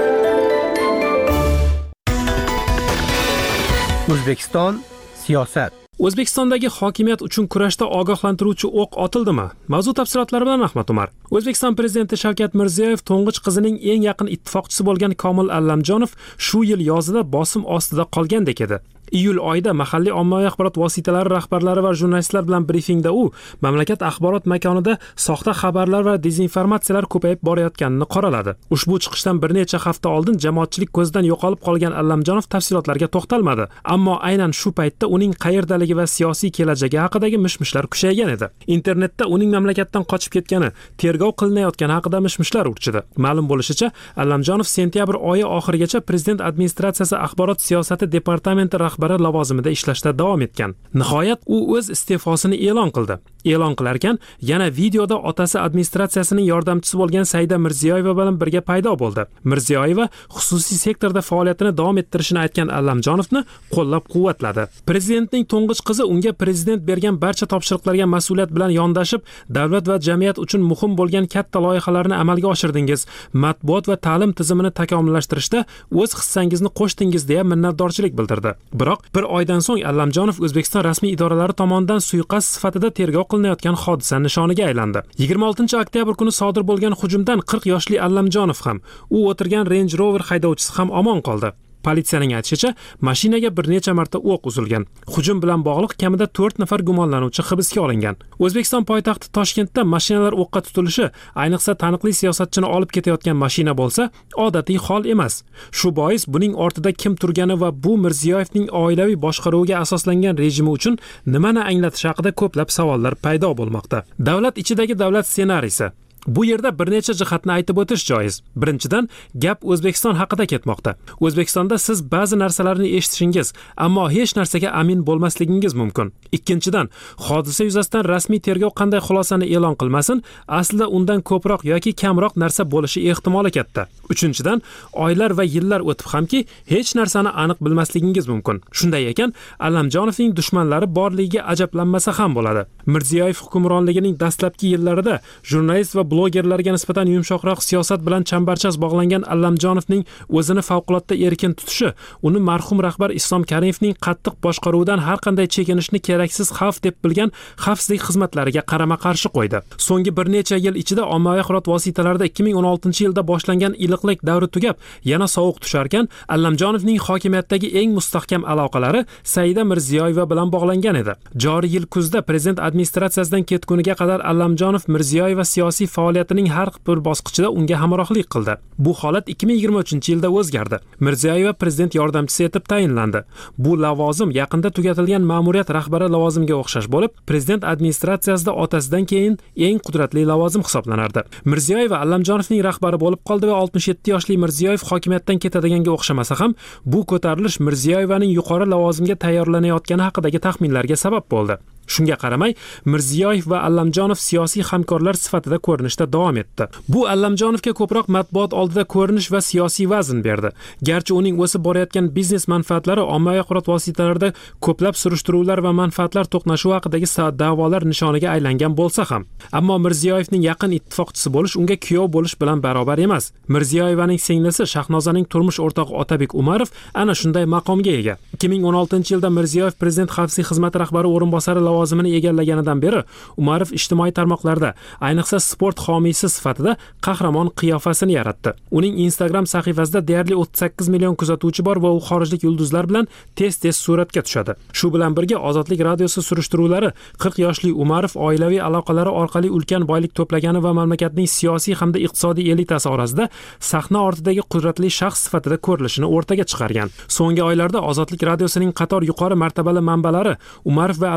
O'zbekiston siyosat. O'zbekistondagi hokimiyat uchun kurashda ogohlantiruvchi o'q otildimi? Mavzu tafsilotlari bilan Ahmad Umar. O'zbekiston prezidenti Shavkat Mirziyoyev to'ng'ich qizining eng yaqin ittifoqchisi bo'lgan Komil Allamjonov shu yil yozida bosim ostida qolgandek edi. Iyul oyida mahalliy ommaviy axborot vositalari rahbarlari va jurnalistlar bilan brifingda u mamlakat axborot makonida soxta xabarlar va dezinformatsiyalar ko'payib borayotganini qoraladi. Ushbu chiqishdan bir necha hafta oldin jamoatchilik ko'zdan yo'qolib qolgan Allamjonov tafsilotlarga to'xtalmadi, ammo aynan shu paytda uning qayerdaligi va siyosiy kelajagi haqidagi mishmishlar kuchaygan edi. Internetda uning mamlakatdan qochib ketgani, tergov qilinayotgani haqida mishmishlar urchidi. Ma'lum bo'lishicha, Allamjonov sentyabr oyi oxirigacha prezident administratsiyasi axborot siyosati departamenti rahbari lavozimida ishlashda davom etgan. Nihoyat u o'z iste'fosini e'lon qildi. E'lon qilarkan, yana videoda otasi administratsiyasining yordamchisi bo'lgan Saida Mirziyoyeva bilan birga paydo bo'ldi. Mirziyoyeva xususiy sektorda faoliyatini davom ettirishini aytgan Allamjonovni qo'llab-quvvatladi. Prezidentning to'ng'ich qizi unga prezident bergan barcha topshiriqlarga mas'uliyat bilan yondashib, davlat va jamiyat uchun muhim bo'lgan katta loyihalarni amalga oshirdingiz, matbuot va ta'lim tizimini takomillashtirishda o'z hissangizni qo'shdingiz deya minnatdorchilik bildirdi. Biroq bir oydan so'ng Allamjonov O'zbekiston rasmiy idoralari tomonidan suiqasd sifatida tergov qilinayotgan hodisa nishoniga aylandi. yigirma oltinchi oktyabr kuni sodir bo'lgan hujumdan qirq yoshli Allamjonov ham, u o'tirgan Range Rover haydovchisi ham omon qoldi. Politsiyaning aytishicha, mashinaga bir necha marta o'q uzilgan. Hujum bilan bog'liq kamida to'rt nafar gumonlanuvchi hibsga olingan. O'zbekiston poytaxti Toshkentda mashinalar o'qqa tutilishi, ayniqsa taniqli siyosatchini olib ketayotgan mashina bo'lsa, odatiy hol emas. Shu bois buning ortida kim turgani va bu Mirziyoyevning oilaviy boshqaruviga asoslangan rejimi uchun nimani anglatishi haqida ko'plab savollar paydo bo'lmoqda. Davlat ichidagi davlat ssenariysi. Bu yerda bir necha jihatni aytib o'tish joiz. Birinchidan, gap O'zbekiston haqida ketmoqda. O'zbekistonda siz ba'zi narsalarni eshitishingiz, ammo hech narsaga amin bo'lmasligingiz mumkin. Ikkinchidan, hodisa yuzasidan rasmiy tergov qanday xulosani e'lon qilmasin, aslida undan ko'proq yoki kamroq narsa bo'lishi ehtimoli katta. Uchinchidan, oylar va yillar o'tib hamki, hech narsani aniq bilmasligingiz mumkin. Shunday ekan, Allamjonovning dushmanlari borligiga ajablanmasa ham bo'ladi. Mirziyoyev hukmronligining dastlabki yillarida jurnalist va blogerlarga nisbatan yumshoqroq siyosat bilan chambarchas bog'langan Allamjonovning o'zini favqulodda erkin tutishi, uni marhum rahbar Islom Karimovning qattiq boshqaruvidan har qanday chekinishni keraksiz xavf deb bilgan xavfsizlik xizmatlariga qarama-qarshi qo'ydi. So'nggi bir necha yil ichida ommaviy axborot vositalarida ikki ming o'n oltinchi yilda boshlangan iliqlik davri tugab, yana sovuq tusharkan, Allamjonovning hokimiyatdagi eng mustahkam aloqalari Saida Mirziyoyeva bilan bog'langan edi. Joriy yil kuzda prezident administratsiyasidan ketguniga qadar Allamjonov Mirziyoyeva siyosiy faoliyatining har bir bosqichida unga hamrohlik qildi. Bu holat ikki ming yigirma uchinchi yilda o'zgardi. Mirziyoyeva prezident yordamchisi etib tayinlandi. Bu lavozim yaqinda tugatilgan ma'muriyat rahbari lavozimiga o'xshash bo'lib, prezident administratsiyasida otasidan keyin eng qudratli lavozim hisoblanardi. Mirziyoyeva Allamjonovning rahbari bo'lib qoldi va oltmish yetti yoshli Mirziyoyev hokimiyatdan ketadiganga o'xshamasa ham, bu ko'tarilish Mirziyoyevaning yuqori lavozimga tayyorlanayotgani haqidagi taxminlarga sabab bo'ldi. Shunga qaramay, Mirziyoyev va Allamjonov siyosiy hamkorlar sifatida ko'rinishda davom etdi. Bu Allamjonovga ko'proq matbuot oldida ko'rinish va siyosiy vazn berdi. Garchi uning o'sib borayotgan biznes manfaatlari ommaviy axborot vositalarida ko'plab surishtiruvlar va manfaatlar to'qnashuvi haqidagi da'volar nishoniga aylangan bo'lsa ham, ammo Mirziyoyevning yaqin ittifoqchisi bo'lish unga kuyov bo'lish bilan barobar emas. Mirziyoyevaning singlisi Shahnozaning turmush o'rtog'i Otabek Umarov ana shunday maqomga ega. ikki ming o'n oltinchi yilda Mirziyoyev prezident xavfsizlik xizmati rahbari o'rinbosari lavozimini egallaganidan beri Umarov ijtimoiy tarmoqlarda, ayniqsa sport homiysi sifatida qahramon qiyofasini yaratdi. Uning Instagram sahifasida deyarli o'ttiz sakkiz million kuzatuvchi bor va u xorijlik yulduzlar bilan tez-tez suratga tushadi. Shu bilan birga Ozodlik radiosi surishtiruvlari qirq yoshli Umarov oilaviy aloqalari orqali ulkan boylik to'plagani va mamlakatning siyosiy hamda iqtisodiy elitasi orasida sahna ortidagi qudratli shaxs sifatida ko'rilishini o'rtaga chiqargan. So'nggi oylarda Ozodlik radiosining qator yuqori martabali manbalari Umarov va Allamjonov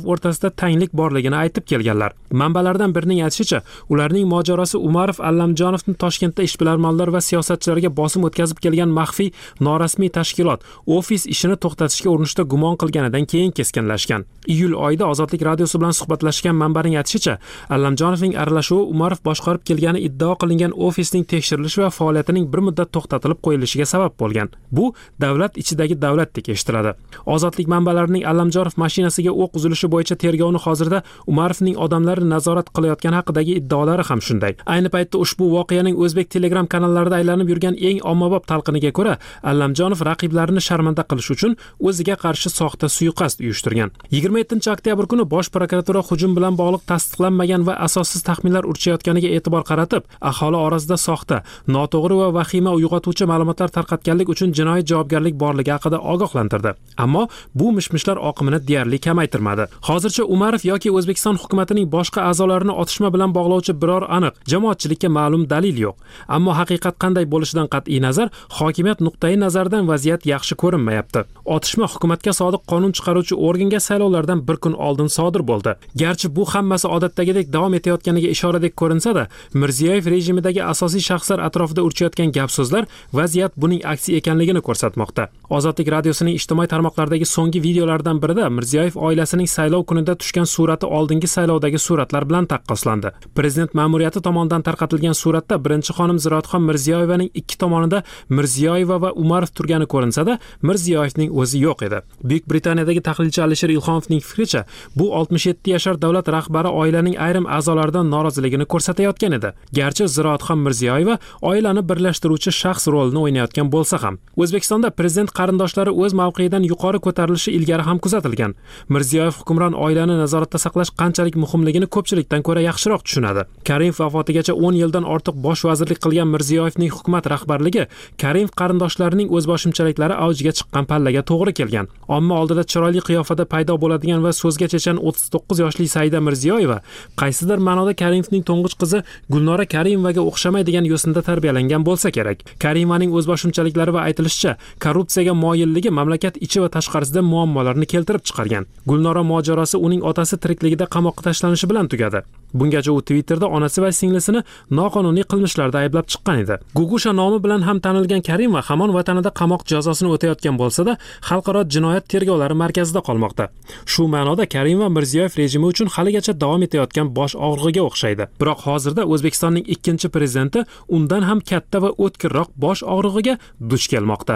o'rtasida tanglik borligini aytib kelganlar. Manbalardan birining aytishicha, ularning mojarosi Umarov Allamjonovni Toshkentda ishbilarmonlar va siyosatchilarga bosim o'tkazib kelgan maxfiy norasmiy tashkilot ofis ishini to'xtatishga urinishda gumon qilganidan keyin keskinlashgan. Iyul oyida Ozodlik radiosi bilan suhbatlashgan manbaning aytishicha, Allamjonovning aralashuvi Umarov boshqarib kelgani iddao qilingan ofisning tekshirilishi va faoliyatining bir muddat to'xtatilib qo'yilishiga sabab bo'lgan. Bu davlat ichidagi davlatdek eshitiladi. Ozodlik manbalarining Allamjonov mashinasiga o'q uzilishi bo'yicha tergovni hozirda Umarovning odamlari nazorat qilayotgani haqidagi iddaolari ham shunday. Ayni paytda ushbu voqeaning o'zbek Telegram kanallarida aylanib yurgan eng ommabop talqiniga ko'ra, Allamjonov raqiblarini sharmanda qilish uchun o'ziga qarshi soxta suiqasd uyushtirgan. yigirma yettinchi oktyabr kuni Bosh prokuratura hujum bilan bog'liq tasdiqlanmagan va asossiz taxminlar urchayotganiga e'tibor qaratib, aholi orasida soxta, noto'g'ri va vahima uyg'otuvchi ma'lumotlar tarqatganlik uchun jinoiy javobgarlik borligi haqida ogohlantirdi. Ammo bu mishmishlar oqimini deyarli kamaytirmadi. Hozircha Umarov yoki O'zbekiston hukumatining boshqa a'zolarini otishma bilan bog'lovchi biror aniq jamoatchilikka ma'lum dalil yo'q. Ammo haqiqat qanday bo'lishidan qat'iy nazar, hokimiyat nuqtai nazaridan vaziyat yaxshi ko'rinmayapti. Otishma hukumatga sodiq qonun chiqaruvchi organga saylovlardan bir kun oldin sodir bo'ldi. Garchi bu hammasi odatdagidek davom etayotganiga ishoradek ko'rinsa-da, Mirziyoyev rejimidagi asosiy shaxslar atrofida urchayotgan gap-so'zlar vaziyat buning aksi ekanligini ko'rsatmoqda. Ozodlik radiosining ijtimoiy tarmoqlardagi so'nggi videolardan birida Mirziyoyev oilasining saylov kunida tushgan surati oldingi saylovdagi suratlar bilan taqqoslandi. Prezident ma'muriyati tomonidan tarqatilgan suratda birinchi xonim Ziroatxon Mirziyoyevaning ikki tomonida Mirziyoyeva va Umarov turgani ko'rinsa-da, Mirziyoyevning o'zi yo'q edi. Buyuk Britaniyadagi tahlilchi Alisher Ilhomovning fikricha, bu oltmish yetti yashar davlat rahbari oilaning ayrim a'zolaridan noroziligini ko'rsatayotgan edi. Garchi Ziroatxon Mirziyoyeva oilani birlashtiruvchi shaxs rolini o'ynayotgan bo'lsa ham, O'zbekistonda prezident qarindoshlari o'z mavqeyidan yuqori ko'tarilishi ilgari ham kuzatilgan. Mirziyoyev hukmron oilani nazoratda saqlash qanchalik muhimligini ko'pchilikdan ko'ra yaxshiroq tushunadi. Karimov vafotigacha o'n yildan ortiq bosh vazirlik qilgan Mirziyoyevning hukumat rahbarligi Karimov qarindoshlarining o'zboshimchaliklari avjiga chiqqan pallaga to'g'ri kelgan. Omma oldida chiroyli qiyofada paydo bo'ladigan va so'zga chechan o'ttiz to'qqiz yoshli Saida Mirziyoyeva qaysidir ma'noda Karimovning to'ng'ich qizi Gulnora Karimovaga o'xshamaydigan yo'sinda tarbiyalangan bo'lsa kerak. Karimovaning o'zboshimchaliklari va aytilishicha, korrupsiyaga moyilligi mamlakat ichi va tashqarisida muammolarni keltirib chiqargan. Gulnora mojarosi uning otasi tirikligida qamoqqa tashlanishi bilan tugadi. Bungacha u Twitterda onasi va singlisini noqonuniy qilmishlarda ayblab chiqqan edi. Gugusha nomi bilan ham tanilgan Karimova hamon vatanida qamoq jazosini o'tayotgan bo'lsa-da, xalqaro jinoyat tergovlari markazida qolmoqda. Shu ma'noda Karimova Mirziyoyev rejimi uchun haligacha davom etayotgan bosh og'rig'iga o'xshaydi. Biroq hozirda O'zbekistonning ikkinchi prezidenti undan ham katta va o'tkirroq bosh og'rig'iga duch kelmoqda.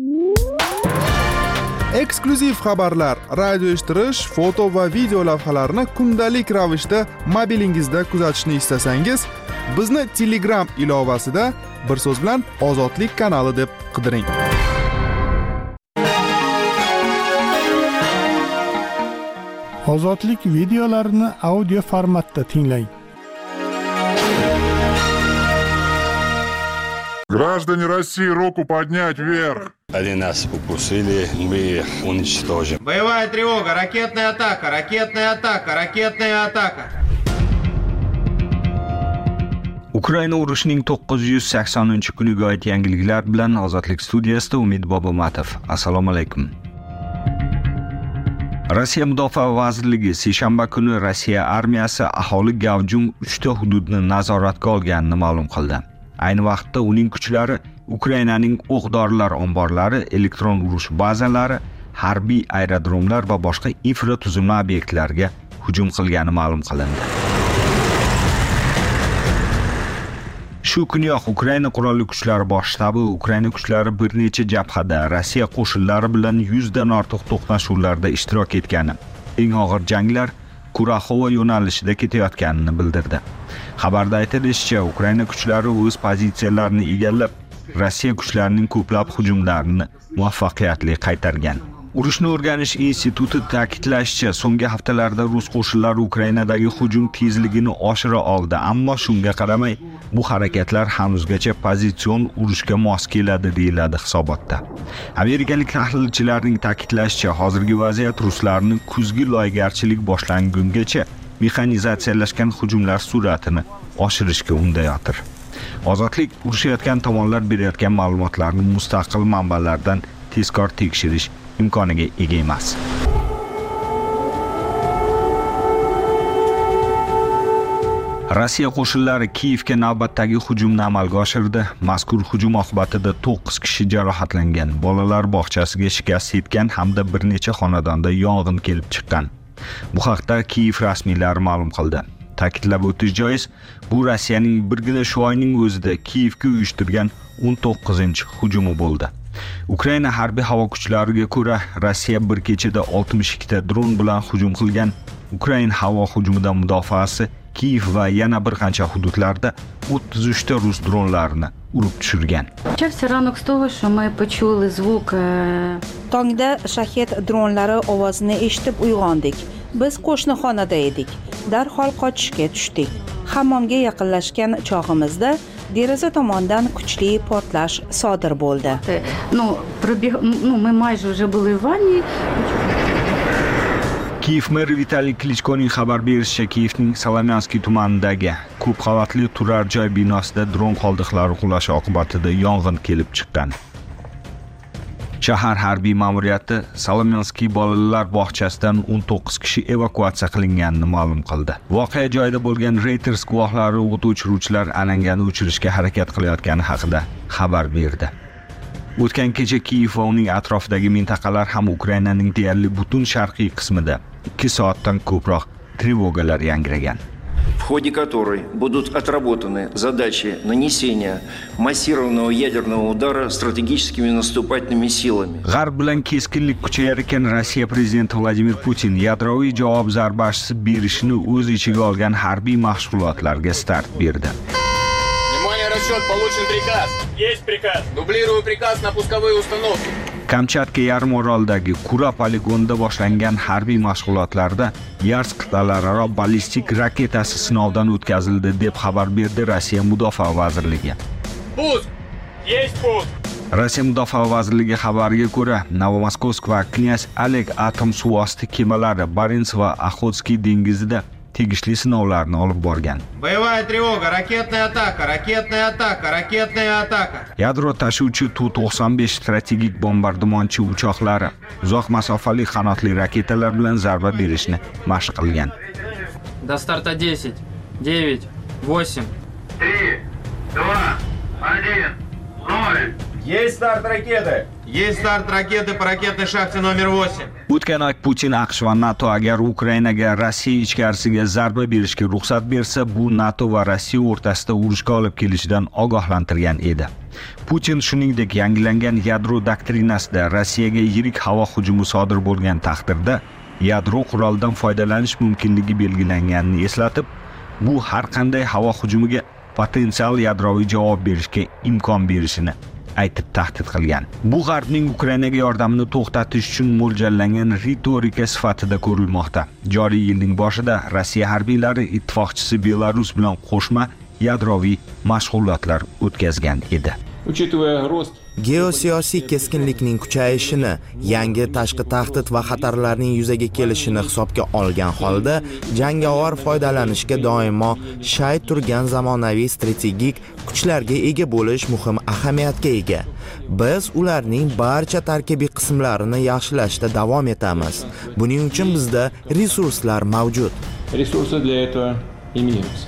Eksklyuziv xabarlar, radio eshittirish, foto va video lavhalarni kundalik ravishda mobilingizda kuzatishni istasangiz, bizni Telegram ilovasida bir so'z bilan Ozodlik kanali deb qidiring. Ozodlik videolarini audio formatda tinglang. Граждане России, руку поднять вверх. Они нас укусили, мы их уничтожим. Боевая тревога, ракетная атака, ракетная атака, ракетная атака. Ukraina urushining to'qqiz yuz saksoninchi kuniga oid yangiliklar bilan Ozodlik studiyasida Umid Bobomatov. Assalomu alaykum. Rossiya Mudofaa vazirligi seshanba kuni Rossiya armiyasi aholi gavjum uchta hududni nazoratga olganini ma'lum qildi. Ayni vaqtda uning kuchlari Ukrainaning o'q-dorilar omborlari, elektron urush bazalari, harbiy aerodromlar va boshqa infratuzilma obyektlariga hujum qilgani ma'lum qilindi. Shu kuniyoq Ukraina qurolli kuchlari bosh shtabi Ukraina kuchlari bir necha jabhada Rossiya qo'shinlari bilan yuz dan ortiq to'qnashuvlarda ishtirok etgani, eng og'ir janglar Kuraxova yo'nalishida ketayotganini bildirdi. Xabarda aytilishicha, Ukraina kuchlari o'z pozitsiyalarini egallab, Rossiya kuchlarining ko'plab hujumlarini muvaffaqiyatli qaytargan. Urushni o'rganish instituti ta'kidlashicha, so'nggi haftalarda rus qo'shinlari Ukrainadagi hujum tezligini oshira oldi, ammo shunga qaramay, bu harakatlar hanuzgacha pozitsion urushga mos keladi deyiladi hisobotda. Amerikalik tahlilchilarning ta'kidlashicha, hozirgi vaziyat ruslarni kuzgi loygarchilik boshlangungacha mexanizatsiyalashgan hujumlar sur'atini oshirishga undayotir. Ozodlik urushayotgan tomonlar berayotgan ma'lumotlarni mustaqil manbalardan tezkor tekshirish imkoniga ega emas. Rossiya qo'shinlari Kiyevga navbatdagi hujumni amalga oshirdi. Mazkur hujum oqibatida to'qqiz kishi jarohatlangan, bolalar bog'chasiga shikast yetgan hamda bir necha xonadonda yong'in kelib chiqqan. Bu haqda Kiyev rasmiylari ma'lum qildi. Ta'kidlab o'tish joiz, bu Rossiyaning birgina shu oyning o'zida Kiyevga uyushtirgan o'n to'qqizinchi hujumi bo'ldi. Ukraina harbiy havo kuchlariga ko'ra, Rossiya bir kechada oltmish ikkita dron bilan hujum qilgan. Ukraina havo hujumidan mudofaasi Kiyev va yana bir qancha hududlarda o'ttiz uchta rus dronlarini urib tushirgan. Tongda shahed dronlari ovozini eshitib uyg'ondik. Biz qo'shni xonada edik. Darhol qochishga tushdik. Hammomga yaqinlashgan chog'imizda deraza tomondan kuchli portlash sodir bo'ldi. Kiyev meri Vitaliy Klichkoning xabar berishicha, Kiyevning Salomyanskiy tumanidagi ko'p qavatli turar joy binosida dron qoldiqlari qulashi oqibatida yong'in kelib chiqqan. Shahar harbiy ma'muriyati Salomyanskiy bolalar bog'chasidan o'n to'qqiz kishi evakuatsiya qilinganini ma'lum qildi. Voqea joyida bo'lgan Reuters guvohlari o't o'chiruvchilar alangani o'chirishga harakat qilayotgani haqida xabar berdi. O'tgan kecha Kiyev va uning atrofidagi mintaqalar ham Ukrainaning deyarli butun sharqiy qismida ikki soatdan ko'proq trevogalar yangragan. В ходе которой будут отработаны задачи нанесения массированного ядерного удара стратегическими наступательными силами. G'arb bilan keskinlik kuchayarkan Rossiya prezidenti Vladimir Putin yadroviy javob zarbasi berishini o'z ichiga olgan harbiy mashg'ulotlarga start berdi. Внимание, расчет, получен приказ. Есть приказ. Дублирую приказ на пусковые установки. Kamchatka yarim orolidagi Kura poligonida boshlangan harbiy mashg'ulotlarda Yars qit'alararo ballistik raketasi sinovdan o'tkazildi deb xabar berdi Rossiya Mudofaa vazirligi. Пуск! Есть пуск! Rossiya Mudofaa vazirligi xabariga ko'ra, Novomoskovsk va Knyaz Oleg atom suvosti kemalari Barents va Oxotskiy dengizida tegishli sinovlarni olib borgan. Боевая тревога, ракетная атака, ракетная атака, ракетная атака. Yadro tashuvchi Tu to'qson besh strategik bombardimonchi uchoqlari uzoq masofali qanotli raketalar bilan zarba berishni mashq qilgan. До старта десять, девять, восемь, три, два, один, ноль. Есть старт ракеты. Есть старт ракеты по ракетной шахте номер восемь. O'tgan oy Putin AQSh va NATO agar Ukrainaga Rossiya ichkarisiga zarba berishga ruxsat bersa, bu NATO va Rossiya o'rtasida urushga olib kelishidan ogohlantirgan edi. Putin shuningdek yangilangan yadro doktrinasida Rossiyaga yirik havo hujumi sodir bo'lgan taqdirda yadro qurolidan foydalanish mumkinligi belgilanganini eslatib, bu har qanday havo hujumiga potensial yadroviy javob berishga imkon berishini aytib tahdid qilgan. Bu G'arbning Ukrainaga yordamini to'xtatish uchun mo'ljallangan ritorika sifatida ko'rilmoqda. Joriy yilning boshida Rossiya harbiylari ittifoqchisi Belarus bilan qo'shma yadroviy mashg'ulotlar o'tkazgan edi. Учитывая рост geosiyosiy keskinlikning kuchayishini, yangi tashqi tahdid va xatarlarning yuzaga kelishini hisobga olgan holda, jangovar foydalanishga doimo shay turgan zamonaviy strategik kuchlarga ega bo'lish muhim ahamiyatga ega. Biz ularning barcha tarkibiy qismlarini yaxshilashda davom etamiz. Buning uchun bizda resurslar mavjud. Resurсы для этого имеются.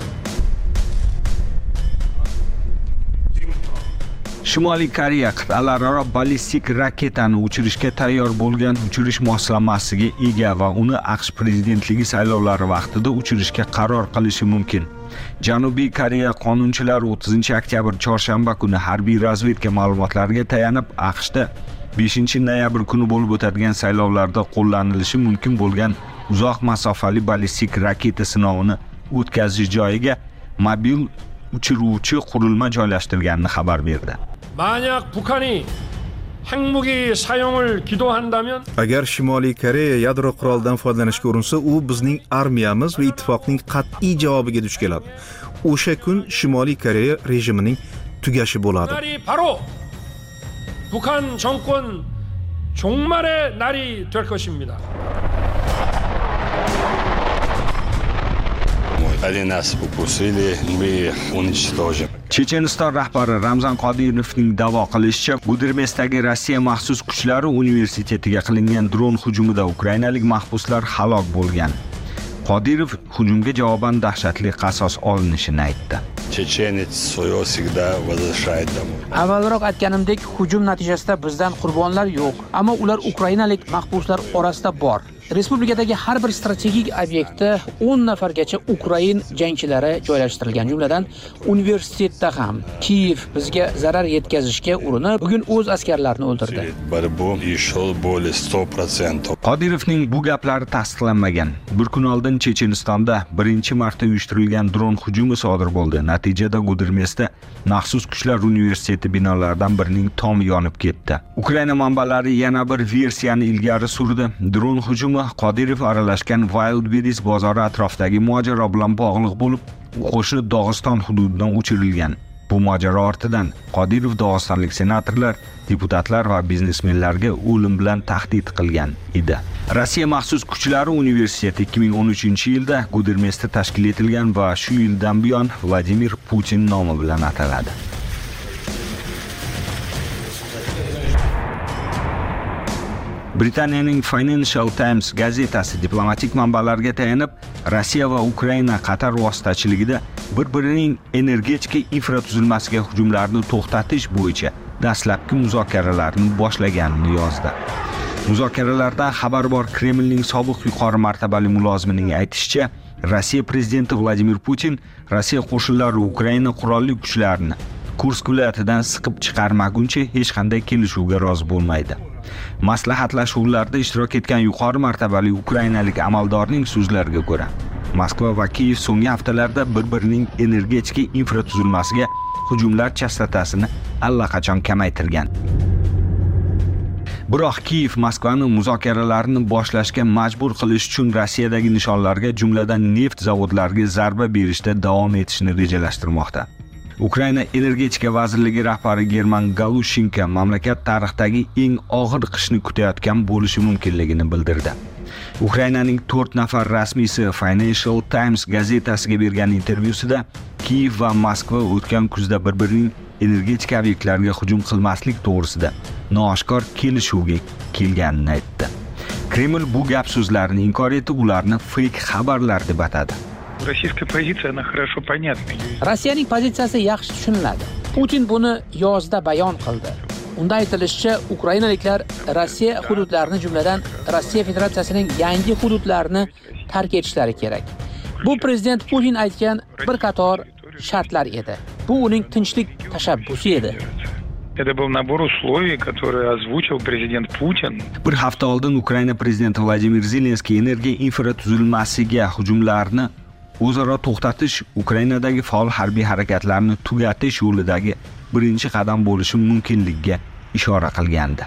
Shimoliy Koreya qit'alararo ballistik raketani uchirishga tayyor bo'lgan uchirish moslamasiga ega va uni AQSh prezidentligi saylovlari vaqtida uchirishga qaror qilishi mumkin. Janubiy Koreya qonunchilari o'ttizinchi oktyabr chorshanba kuni harbiy razvedka ma'lumotlariga tayanib AQShda beshinchi noyabr kuni bo'lib o'tadigan saylovlarda qo'llanilishi mumkin bo'lgan uzoq masofali ballistik raketa sinovini o'tkazish joyiga mobil uchiruvchi qurilma joylashtirganini xabar berdi. 만약 북한이 핵무기 사용을 기도한다면 agar Shimoliy Koreya yadro qurolidan foydalanishga urinsa, u bizning armiyamiz va ittifoqning qat'iy javobiga duch keladi. O'sha kun Shimoliy Koreya rejimining tugashi bo'ladi. 바로 북한 정권 종말의 날이 될 것입니다. Они нас укусили, мы уничтожим. Checheniston rahbari Ramzan Qodirovning da'vo qilishicha, Gudermesdagi Rossiya maxsus kuchlari universitetiga qilingan dron hujumida ukrainalik mahbuslar halok bo'lgan. Qodirov hujumga javoban dahshatli qasos olinishini aytdi. Chechenец свое всегда возвращает домой. Avvalroq aytganimdek, hujum natijasida bizdan qurbonlar yo'q, ammo ular ukrainalik mahbuslar orasida bor. Respublikadagi har bir strategik obyektda o'n nafargacha Ukrain jangchilari joylashtirilgan, jumladan universitetda ham. Kiyev bizga zarar yetkazishga urinib, bugun o'z askarlarini o'ldirdi. Qodirovning bu gaplari tasdiqlanmagan. Bir kun oldin Chechenistonda birinchi marta uyushtirilgan dron hujumi sodir bo'ldi. Natijada Gudermesda maxsus kuchlar universiteti binolaridan birining tomi yonib ketdi. Ukraina manbalari yana bir versiyani ilgari surdi. Dron hujumi Qodirov aralashgan Wildberries bozori atrofidagi mojaro bilan bog'liq bo'lib, qo'shin Dog'iston hududidan o'chirilgan. Bu mojaro ortidan Qodirov dog'istonlik senatorlar, deputatlar va biznesmenlarga o'lim bilan tahdid qilgan edi. Rossiya maxsus kuchlari universiteti ikki ming o'n uchinchi yilda Gudermesda tashkil etilgan va shu yildan buyon Vladimir Putin nomi bilan ataladi. Britaniyaning Financial Times gazetasi diplomatik manbalarga tayanib, Rossiya va Ukraina Qatar vositachiligida bir-birining energetika infratuzilmasiga hujumlarni to'xtatish bo'yicha dastlabki muzokaralarni boshlaganini yozdi. Muzokaralardan xabar bor Kremlning sobiq yuqori martabali mulozimining aytishicha, Rossiya prezidenti Vladimir Putin Rossiya qo'shinlari Ukraina qurolli kuchlarini Kursk viloyatidan siqib chiqarmaguncha hech qanday kelishuvga rozi bo'lmaydi. Maslahatlashuvlarda ishtirok etgan yuqori martabali ukrainalik amaldorning so'zlariga ko'ra, Moskva va Kiyev so'nggi haftalarda bir-birining energetika infratuzilmasiga hujumlar chastotasini allaqachon kamaytirgan. Biroq Kiyev Moskvani muzokaralarni boshlashga majbur qilish uchun Rossiyadagi nishonlarga, jumladan neft zavodlariga zarba berishda davom etishni rejalashtirmoqda. Ukraina energetika vazirligi rahbari German Galushenko mamlakat tarixidagi eng og'ir qishni kutayotgan bo'lishi mumkinligini bildirdi. Ukrainaning to'rt nafar rasmiysi Financial Times gazetasiga bergan intervyusida Kiyev va Moskva o'tgan kuzda bir-birining energetika obyektlariga hujum qilmaslik to'g'risida nooshkor kelishuvga kelganini aytdi. Kreml bu gap so'zlarni inkor etib, ularni fake xabarlar deb atadi. Российская позиция, она хорошо понятна. Rossiyaning pozitsiyasi yaxshi tushuniladi. Putin buni yozda bayon qildi. Unda aytilishicha, ukrainaliklar Rossiya hududlarini, jumladan Rossiya Federatsiyasining yangi hududlarini tark etishlari kerak. Bu prezident Putin aytgan bir qator shartlar edi. Bu uning tinchlik tashabbusi edi. Это был набор условий, которые озвучил президент Путин. Bir hafta oldin Ukraina prezidenti Vladimir Zelenskiy energiya infratuzilmasiga hujumlarni o'zaro to'xtatish, Ukrainadagi faol harbiy harakatlarni tugatish yo'lidagi birinchi qadam bo'lishi mumkinligiga ishora qilgandi.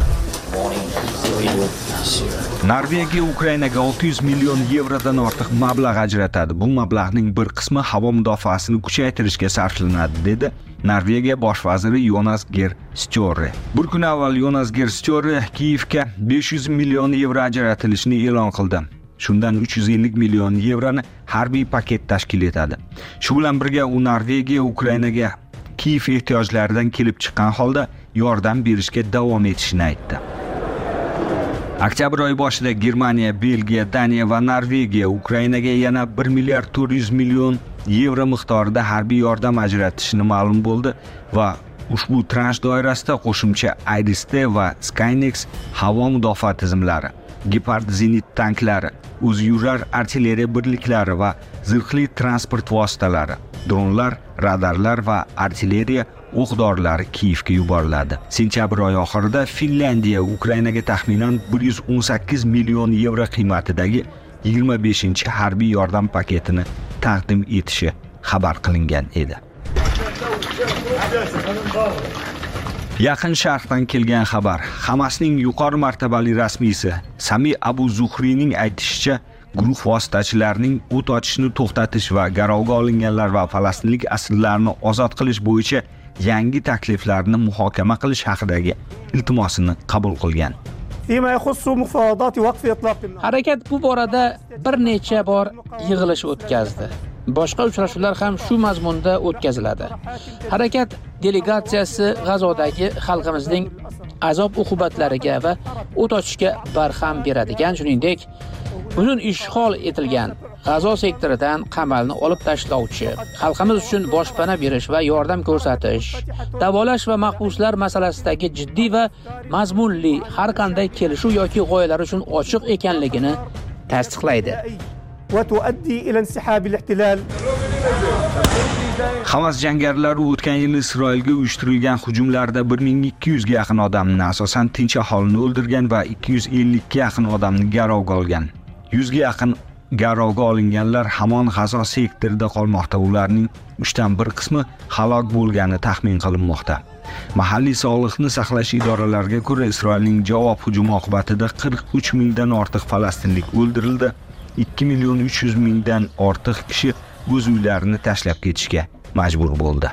Norvegiya Ukrainaga olti yuz million yevrodan ortiq mablag' ajratadi. Bu mablag'ning bir qismi havo mudofaasini kuchaytirishga sarflanadi, dedi Norvegiya bosh vaziri Jonas Gahr Støre. Bir kun avval Jonas Gahr Støre Kiyevga besh yuz million yevro ajratilishini e'lon qildi. Shundan uch yuz ellik million yevroni harbiy paket tashkil etadi. Shu bilan birga u Norvegiya Ukrainaga Kiyev ehtiyojlaridan kelib chiqqan holda yordam berishga davom etishini aytdi. Oktyabr oyi boshida Germaniya, Belgiya, Daniya va Norvegiya Ukrainaga yana bir milliard to'rt yuz million yevro miqdorida harbiy yordam ajratishini ma'lum bo'ldi va ushbu transh doirasida qo'shimcha Iris-T va Skynex havo mudofaa tizimlari, Gepard zenit tanklari, o'ziyurar artilleriya birliklari va zirhli transport vositalari, dronlar, radarlar va artilleriya o'q-dorilar Kiyevga yuboriladi. Sentyabr oyi oxirida Finlandiya Ukrainaga taxminan bir yuz o'n sakkiz million yevro qiymatidagi yigirma beshinchi harbiy yordam paketini taqdim etishi xabar qilingan edi. Yaqin Sharqdan kelgan xabar. Hamasning yuqori martabali rasmiysi Sami Abu Zuhriyning aytishicha, guruh vositachilarining o't ochishni to'xtatish va garovga olinganlar va falastinlik asirlarni ozod qilish bo'yicha yangi takliflarni muhokama qilish haqidagi iltimosini qabul qilgan. Harakat bu borada bir necha bor yig'ilish o'tkazdi. Boshqa uchrashuvlar ham shu mazmunda o'tkaziladi. Harakat delegatsiyasi G'azodagi xalqimizning azob uqubatlariga va o't ochishga barham beradigan, shuningdek, butun ishg'ol etilgan G'azo sektoridan qamalni olib tashlovchi, xalqimiz uchun boshpana berish va yordam ko'rsatish, davolash va mahbuslar masalasidagi jiddiy va mazmunli har qanday kelishuv yoki g'oyalar uchun ochiq ekanligini tasdiqlaydi. Hamas jangarilari o'tgan yil Isroilga uyushtirilgan hujumlarda bir ming ikki yuz ga yaqin odamni, asosan tinch aholini o'ldirgan va ikki yuz ellik ga yaqin odamni garovga olgan. yuz ga yaqin garovga olinganlar hamon G'azo sektorida qolmoqda. Ularning uchdan bir qismi halok bo'lgani taxmin qilinmoqda. Mahalliy sog'liqni saqlash idoralariga ko'ra, Isroilning javob hujumi oqibatida qirq uch mingdan ortiq falastinlik o'ldirildi. ikki million uch yuz mingdan ortiq kishi o'z uylarini tashlab ketishga majbur bo'ldi.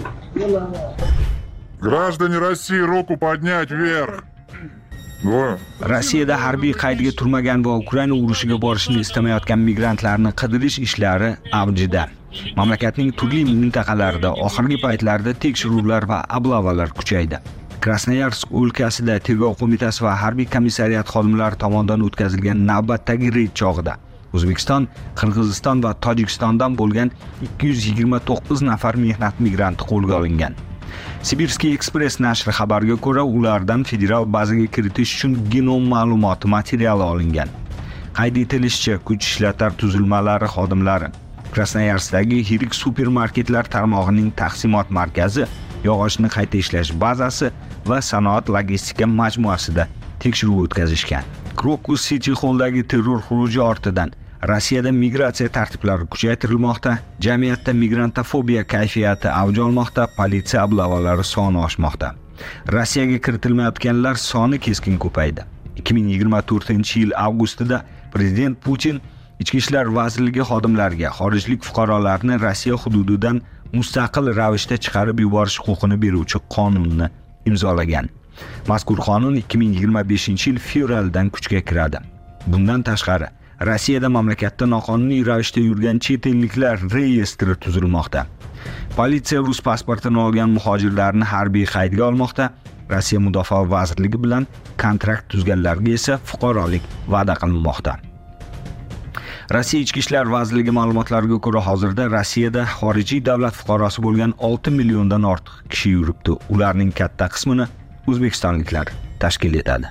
Граждане России, руку поднять вверх. Rossiyada harbiy qaydga turmagan va Ukraina urushiga borishni istamayotgan migrantlarni qidirish ishlari avjida. Mamlakatning turli mintaqalarida oxirgi paytlarda tekshiruvlar va oblavalar kuchaydi. Krasnoyarsk o'lkasida tergov qo'mitasi va harbiy komissariyat xodimlari tomonidan o'tkazilgan navbatdagi reyd chog'ida O'zbekiston, Qirg'iziston va Tojikistondan bo'lgan ikki yuz yigirma to'qqiz nafar mehnat migranti qo'lga olingan. Sibirskiy Express nashri xabariga ko'ra, ulardan federal bazaga kiritish uchun genom ma'lumoti materiali olingan. Qayd etilishicha, kuch ishlatar tuzilmalari xodimlari Krasnoyarskdagi yirik supermarketlar tarmog'ining taqsimot markazi, yog'ochni qayta ishlash bazasi va sanoat logistika majmuasida tekshiruv o'tkazishgan. Krokus City Hall'dagi terror xuruji ortidan Rossiyada migratsiya tartiblari kuchaytirilmoqda, jamiyatda migrantofobiya kayfiyati avj olmoqda, politsiya oblavalari soni oshmoqda. Rossiyaga kiritilmayotganlar soni keskin ko'paydi. ikki ming yigirma to'rtinchi yil avgustida prezident Putin Ichki ishlar vazirligi xodimlariga xorijlik fuqarolarni Rossiya hududidan mustaqil ravishda chiqarib yuborish huquqini beruvchi qonunni imzolagan. Mazkur qonun ikki ming yigirma beshinchi yil fevraldan kuchga kiradi. Bundan tashqari, Rossiyada mamlakatda noqonuniy ravishda yurgan chet elliklar reyestri tuzilmoqda. Politsiya rus pasportini olgan muhojirlarni harbiy qaydga olmoqda. Rossiya Mudofaa vazirligi bilan kontrakt tuzganlarga esa fuqarolik va'da qilinmoqda. Rossiya Ichki ishlar vazirligi ma'lumotlariga ko'ra, hozirda Rossiyada xorijiy davlat fuqarosi bo'lgan olti milliondan ortiq kishi yuribdi. Ularning katta qismini o'zbekistonliklar tashkil etadi.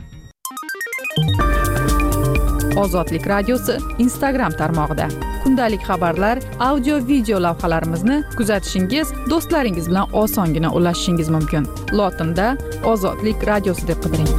Ozodlik radiosi Instagram tarmog'ida kundalik xabarlar, audio video lavhalarimizni kuzatishingiz, do'stlaringiz bilan osongina ulashishingiz mumkin. Lotinda Ozodlik radiosi deb qidiring.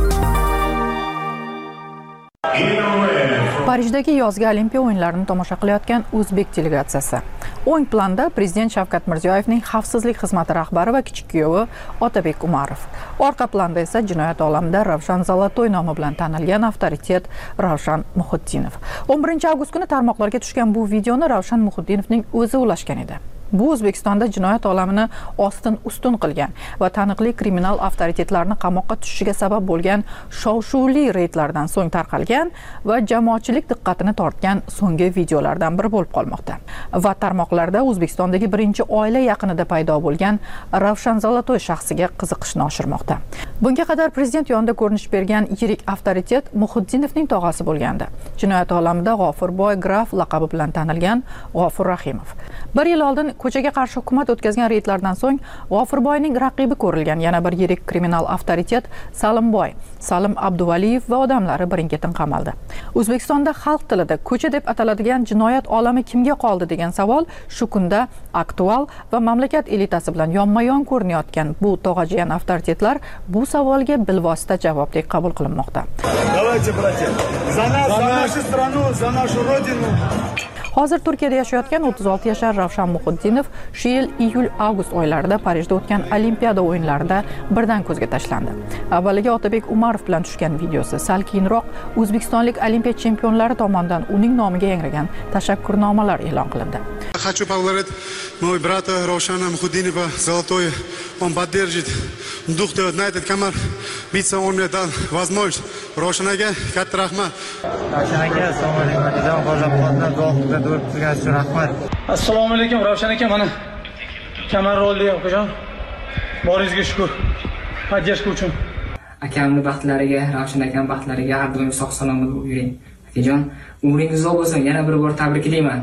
Parijdagi yozgi Olimpiya o'yinlarini tomosha qilayotgan o'zbek delegatsiyasi. O'ng planda prezident Shavkat Mirziyoyevning xavfsizlik xizmati rahbari va kichik kuyovi Otabek Umarov. Orqa planda esa jinoyat olamida Ravshan Zolotoy nomi bilan tanilgan avtoritet Ravshan Muhiddinov. o'n birinchi avgust kuni tarmoqlarga tushgan bu videoni Ravshan Muhiddinovning o'zi ulashgan edi. Bu O'zbekistonda jinoyat olamini ostin ustun qilgan va taniqli kriminal avtoritetlarni qamoqqa tushishiga sabab bo'lgan shov-shuvli reydlardan so'ng tarqalgan va jamoatchilik diqqatini tortgan so'nggi videolardan biri bo'lib qolmoqda. Va tarmoqlarda O'zbekistondagi birinchi oila yaqinida paydo bo'lgan Ravshan Zolotoy shaxsiga qiziqishni oshirmoqda. Bunga qadar prezident yonida ko'rinish bergan yirik avtoritet Muhiddinovning tog'asi bo'lgandi. Jinoyat olamida G'ofurboy graf laqabi bilan tanilgan G'ofur Rahimov. Bir yil oldin ko'chaga qarshi hukumat o'tkazgan reydlardan so'ng G'ofurboyning raqibi ko'rilgan yana bir yirik kriminal avtoritet Salimboy, Salim Abduvaliyev va odamlari birin-ketin qamaldi. O'zbekistonda xalq tilida ko'cha deb ataladigan jinoyat olami kimga qoldi degan savol shu kunda aktual va mamlakat elitasi bilan yonma-yon ko'rinayotgan bu tog'ajiyan avtoritetlar bu savolga bilvosita javobdek qabul qilinmoqda. Давайте, братья, за нас, за нашу страну, за нашу родину. Hozir Turkiyada yashayotgan o'ttiz olti yashar Ravshan Muhiddinov shu yil iyul-avgust oylarida Parijda o'tgan Olimpiada o'yinlarida birdan ko'zga tashlandi. Avvaliga Otabek Umarov bilan tushgan videosi sal keyinroq O'zbekistonlik olimpiya chempionlari tomonidan uning nomiga yangragan tashakkurnomalar e'lon qilindi. Хочу поблагодарить моего брата Равшана Мухиддинова Золотой. Он поддержит дух на этот камар. Биться он мне дал возможность. Равшанаga katta rahmat. Ravshanaga assalomu alaykum. Nizam Qo'zaqotdan do'qda durib turgan uchun rahmat. Assalomu alaykum Ravshan aka, mana kamar rolli okajon. Boringizga shukr. Podдержка uchun. Akamning baxtlariga, Ravshan akam baxtlariga har doim sog' salomat yuring. akajon, umringiz uzoq bo'lsin, yana bir bor tabriklayman.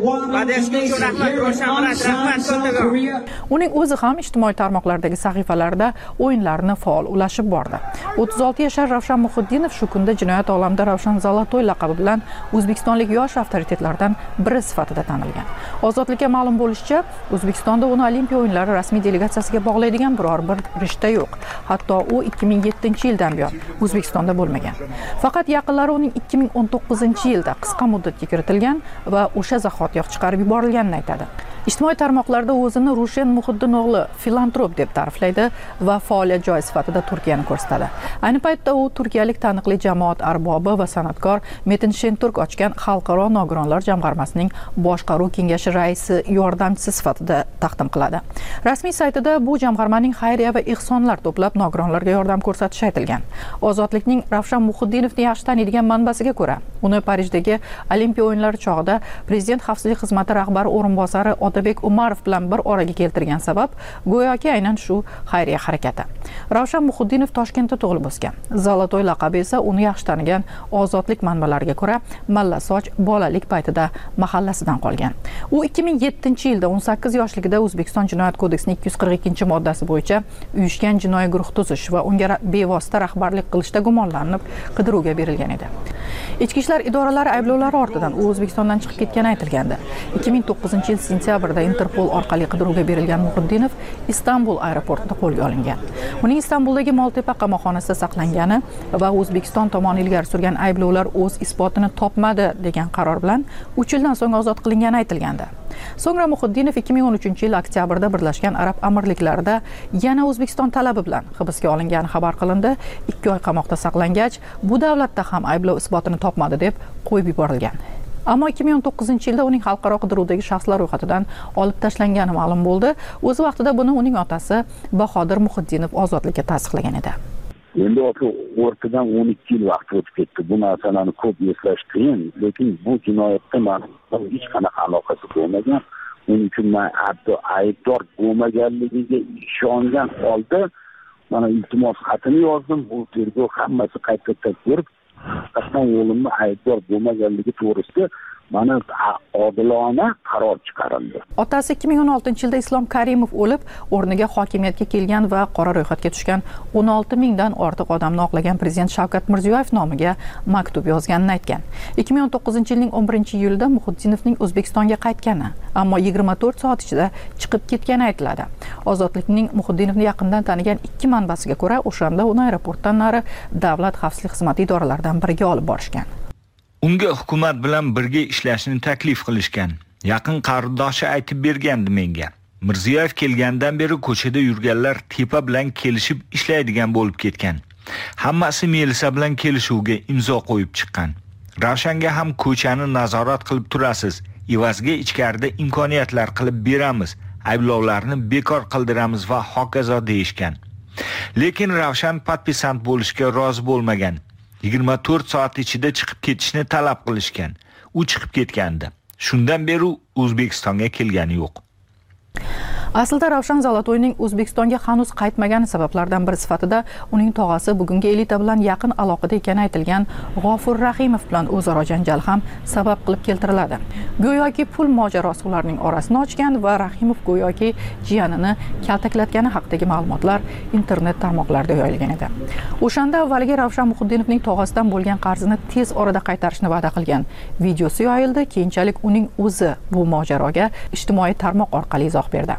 Uning o'zi ham ijtimoiy tarmoqlardagi sahifalarida o'yinlarni faol ulashib bordi. o'ttiz olti yashar Ravshan Muhiddinov shu kunda jinoyat olamida Ravshan Zolotoy laqabi bilan O'zbekistonlik yosh avtoritetlardan biri sifatida tanilgan. Ozodlikka ma'lum bo'lishicha, O'zbekistonda uni Olimpiya o'yinlari rasmiy delegatsiyasiga bog'laydigan biror bir rishta yo'q. Hatto u ikki ming yettinchi yildan buyon O'zbekistonda bo'lmagan. Faqat yaqinlari uning ikki ming o'n to'qqizinchi yilda qisqa muddatga kiritilgan va o'sha zahotiyoq chiqarib yuborilganini aytadi. Ijtimoiy tarmoqlarda o'zini Rushen Muhiddin o'g'li filantrop deb ta'riflaydi va faoliyat joyi sifatida Turkiyani ko'rsatadi. Ayni paytda u turkiyalik taniqli jamoat arbobi va san'atkor Metin Shenturk ochgan Xalqaro nogironlar jamg'armasining boshqaruv kengashi raisi yordamchisi sifatida taqdim qiladi. Rasmiy saytida bu jamg'armaning xayriya va ehsonlar to'plab nogironlarga yordam ko'rsatishi aytilgan. Ozodlikning Ravshan Muhiddinovni yaxshi taniydigan manbasiga ko'ra, uni Parijdagi Olimpiya o'yinlari chog'ida Prezident xavfsizlik xizmati rahbari o'rinbosari Otabek Umarov bilan bir oraga keltirgan sabab go'yoki aynan shu xayriya harakati. Ravshan Muhiddinov Toshkentda tug'ilib o'sgan. Zolotoy laqabi esa uni yaxshi tanigan ozodlik manbalariga ko'ra Mallasoch bolalik paytida mahallasidan qolgan. U ikki ming yettinchi yilda o'n sakkiz yoshligida O'zbekiston Jinoyat kodeksining ikki yuz qirq ikkinchi moddasi bo'yicha uyushgan jinoiy guruh tuzish va unga bevosita rahbarlik qilishda gumonlanib qidiruvga berilgan edi. Ichki ishlar idoralari ayblovlari ortidan u O'zbekistondan chiqib ketgani aytilgandi. ikki ming to'qqizinchi yil sentyabrda Interpol orqali qidiruvga berilgan Muhiddinov Istanbul aeroportida qo'lga olingan. Uning Istanbuldagi Moltepa qamoqxonasida saqlangani va O'zbekiston tomoni ilgari surgan ayblovlar o'z isbotini topmadi degan qaror bilan uch yildan so'ng ozod qilingani aytilgandi. So'ngra Muhiddinov ikki ming o'n uchinchi yil oktyabrda Birlashgan Arab Amirliklarida yana O'zbekiston talabi bilan hibsga olingani xabar qilindi. ikki oy qamoqda saqlangach, bu davlatda ham ayblov isbotini topmadi deb qo'yib yuborilgan. Ammo ikki ming o'n to'qqizinchi yilda uning xalqaro qidiruvdagi shaxslar ro'yxatidan olib tashlangani ma'lum bo'ldi. O'z vaqtida buni uning otasi Bahodir Muhiddinov ozodlikka tasdiqlagan edi. Endi o'rtadan o'n ikki yil vaqt o'tib ketdi. Bu narsalarni ko'p eslash qiyin, lekin bu jinoyatda ma'lum hech qanaqa aloqasi bo'lmagan. Uning uchun men hatto aybdor bo'lmaganligiga ishongan holda mana iltimos xatini yozdim. Bu tergov hammasi qayta-qayta ko'rib, qatnan o'limni aybdor bo'lmaganligi to'g'risida mana odilona qaror chiqarildi. Otasi ikki ming o'n oltinchi yilda Islom Karimov o'lib, o'rniga hokimiyatga kelgan va qora ro'yxatga tushgan o'n olti mingdan ortiq odamni oqlagan prezident Shavkat Mirziyoyev nomiga maktub yozganini aytgan. ikki ming o'n to'qqizinchi yilning o'n birinchi iyulida Muhiddinovning O'zbekistonga qaytgani, ammo yigirma to'rt soat ichida chiqib ketgani aytiladi. Ozodlikning Muhiddinovni yaqindan tanigan ikki manbasiga ko'ra, o'shanda uni aeroportdan nari davlat xavfsizlik xizmati idoralaridan biriga olib borishgan. Unga hukumat bilan birga ishlashni taklif qilishgan. Yaqin qarindoshi aytib bergandi menga. Mirziyoyev kelgandan beri ko'chada yurganlar tepa bilan kelishib ishlaydigan bo'lib ketgan. Hammasi Melisa bilan kelishuvga imzo qo'yib chiqqan. Ravshanga ham ko'chani nazorat qilib turasiz. Evaziga ichkarida imkoniyatlar qilib beramiz. Ayblovlarni bekor qildiramiz va hokazo deyishgan. Lekin Ravshan patpisant bo'lishga rozi bo'lmagan. yigirma to'rt soat ichida chiqib ketishni talab qilishgan. U chiqib ketgandi. Shundan beri O'zbekistonga kelgani yo'q. Aslida Ravshan Zolotoyning O'zbekistonga hanuz qaytmagani sabablardan biri sifatida uning tog'asi bugungi elita bilan yaqin aloqada ekani aytilgan G'ofur Rahimov bilan o'zaro janjal ham sabab qilib keltiriladi. Go'yoki pul mojarosi ularning orasini ochgan va Rahimov go'yoki jiyanini kaltaklatgani haqidagi ma'lumotlar internet tarmoqlarida yoyilgan edi. O'shanda avvaliga Ravshan Muhiddinovning tog'asidan bo'lgan qarzini tez orada qaytarishni va'da qilgan videosi yoyildi. Keyinchalik uning o'zi bu mojaroga ijtimoiy tarmoq orqali izoh berdi.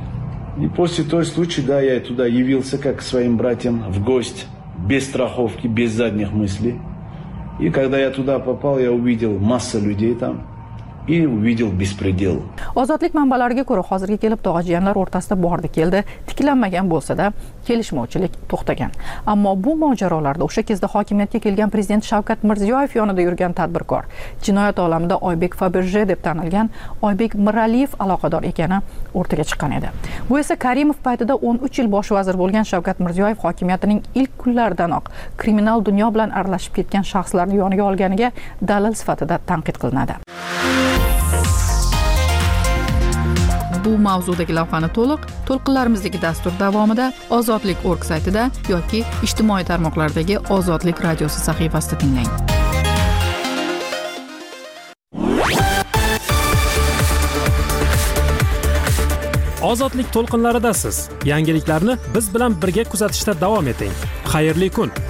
И после той случая, да, я туда явился как к своим братьям в гости, без страховки, без задних мыслей. И когда я туда попал, я увидел массу людей там. И увидел беспредел. Ozodlik manbalariga ko'ra, hozirga kelib tog'ajiyanlar o'rtasida bordi keldi, tiklanmagan bo'lsa-da, kelishmovchilik to'xtagan. Ammo bu mojarolarda o'sha kezda hokimiyatga kelgan prezident Shavkat Mirziyoyev yonida yurgan tadbirkor, jinoyat olamida Oybek Faberje deb tanilgan Oybek Miraliyev aloqador ekani o'rtaga chiqqan edi. Bu esa Karimov paytida o'n uch yil bosh vazir bo'lgan Shavkat Mirziyoyev hokimiyatining ilk kunlaridanoq kriminal dunyo bilan aralashib ketgan shaxslarni yoniga olganiga dalil sifatida tanqid qilinadi. Bu mavzudagi lavhani to'liq to'lqinlarimizdagi dastur davomida Ozodlik точка org saytida yoki ijtimoiy tarmoqlardagi Ozodlik radiosi sahifasida tinglang. Ozodlik to'lqinlaridasiz. Yangiliklarni biz bilan birga kuzatishda davom eting. Xayrli kun.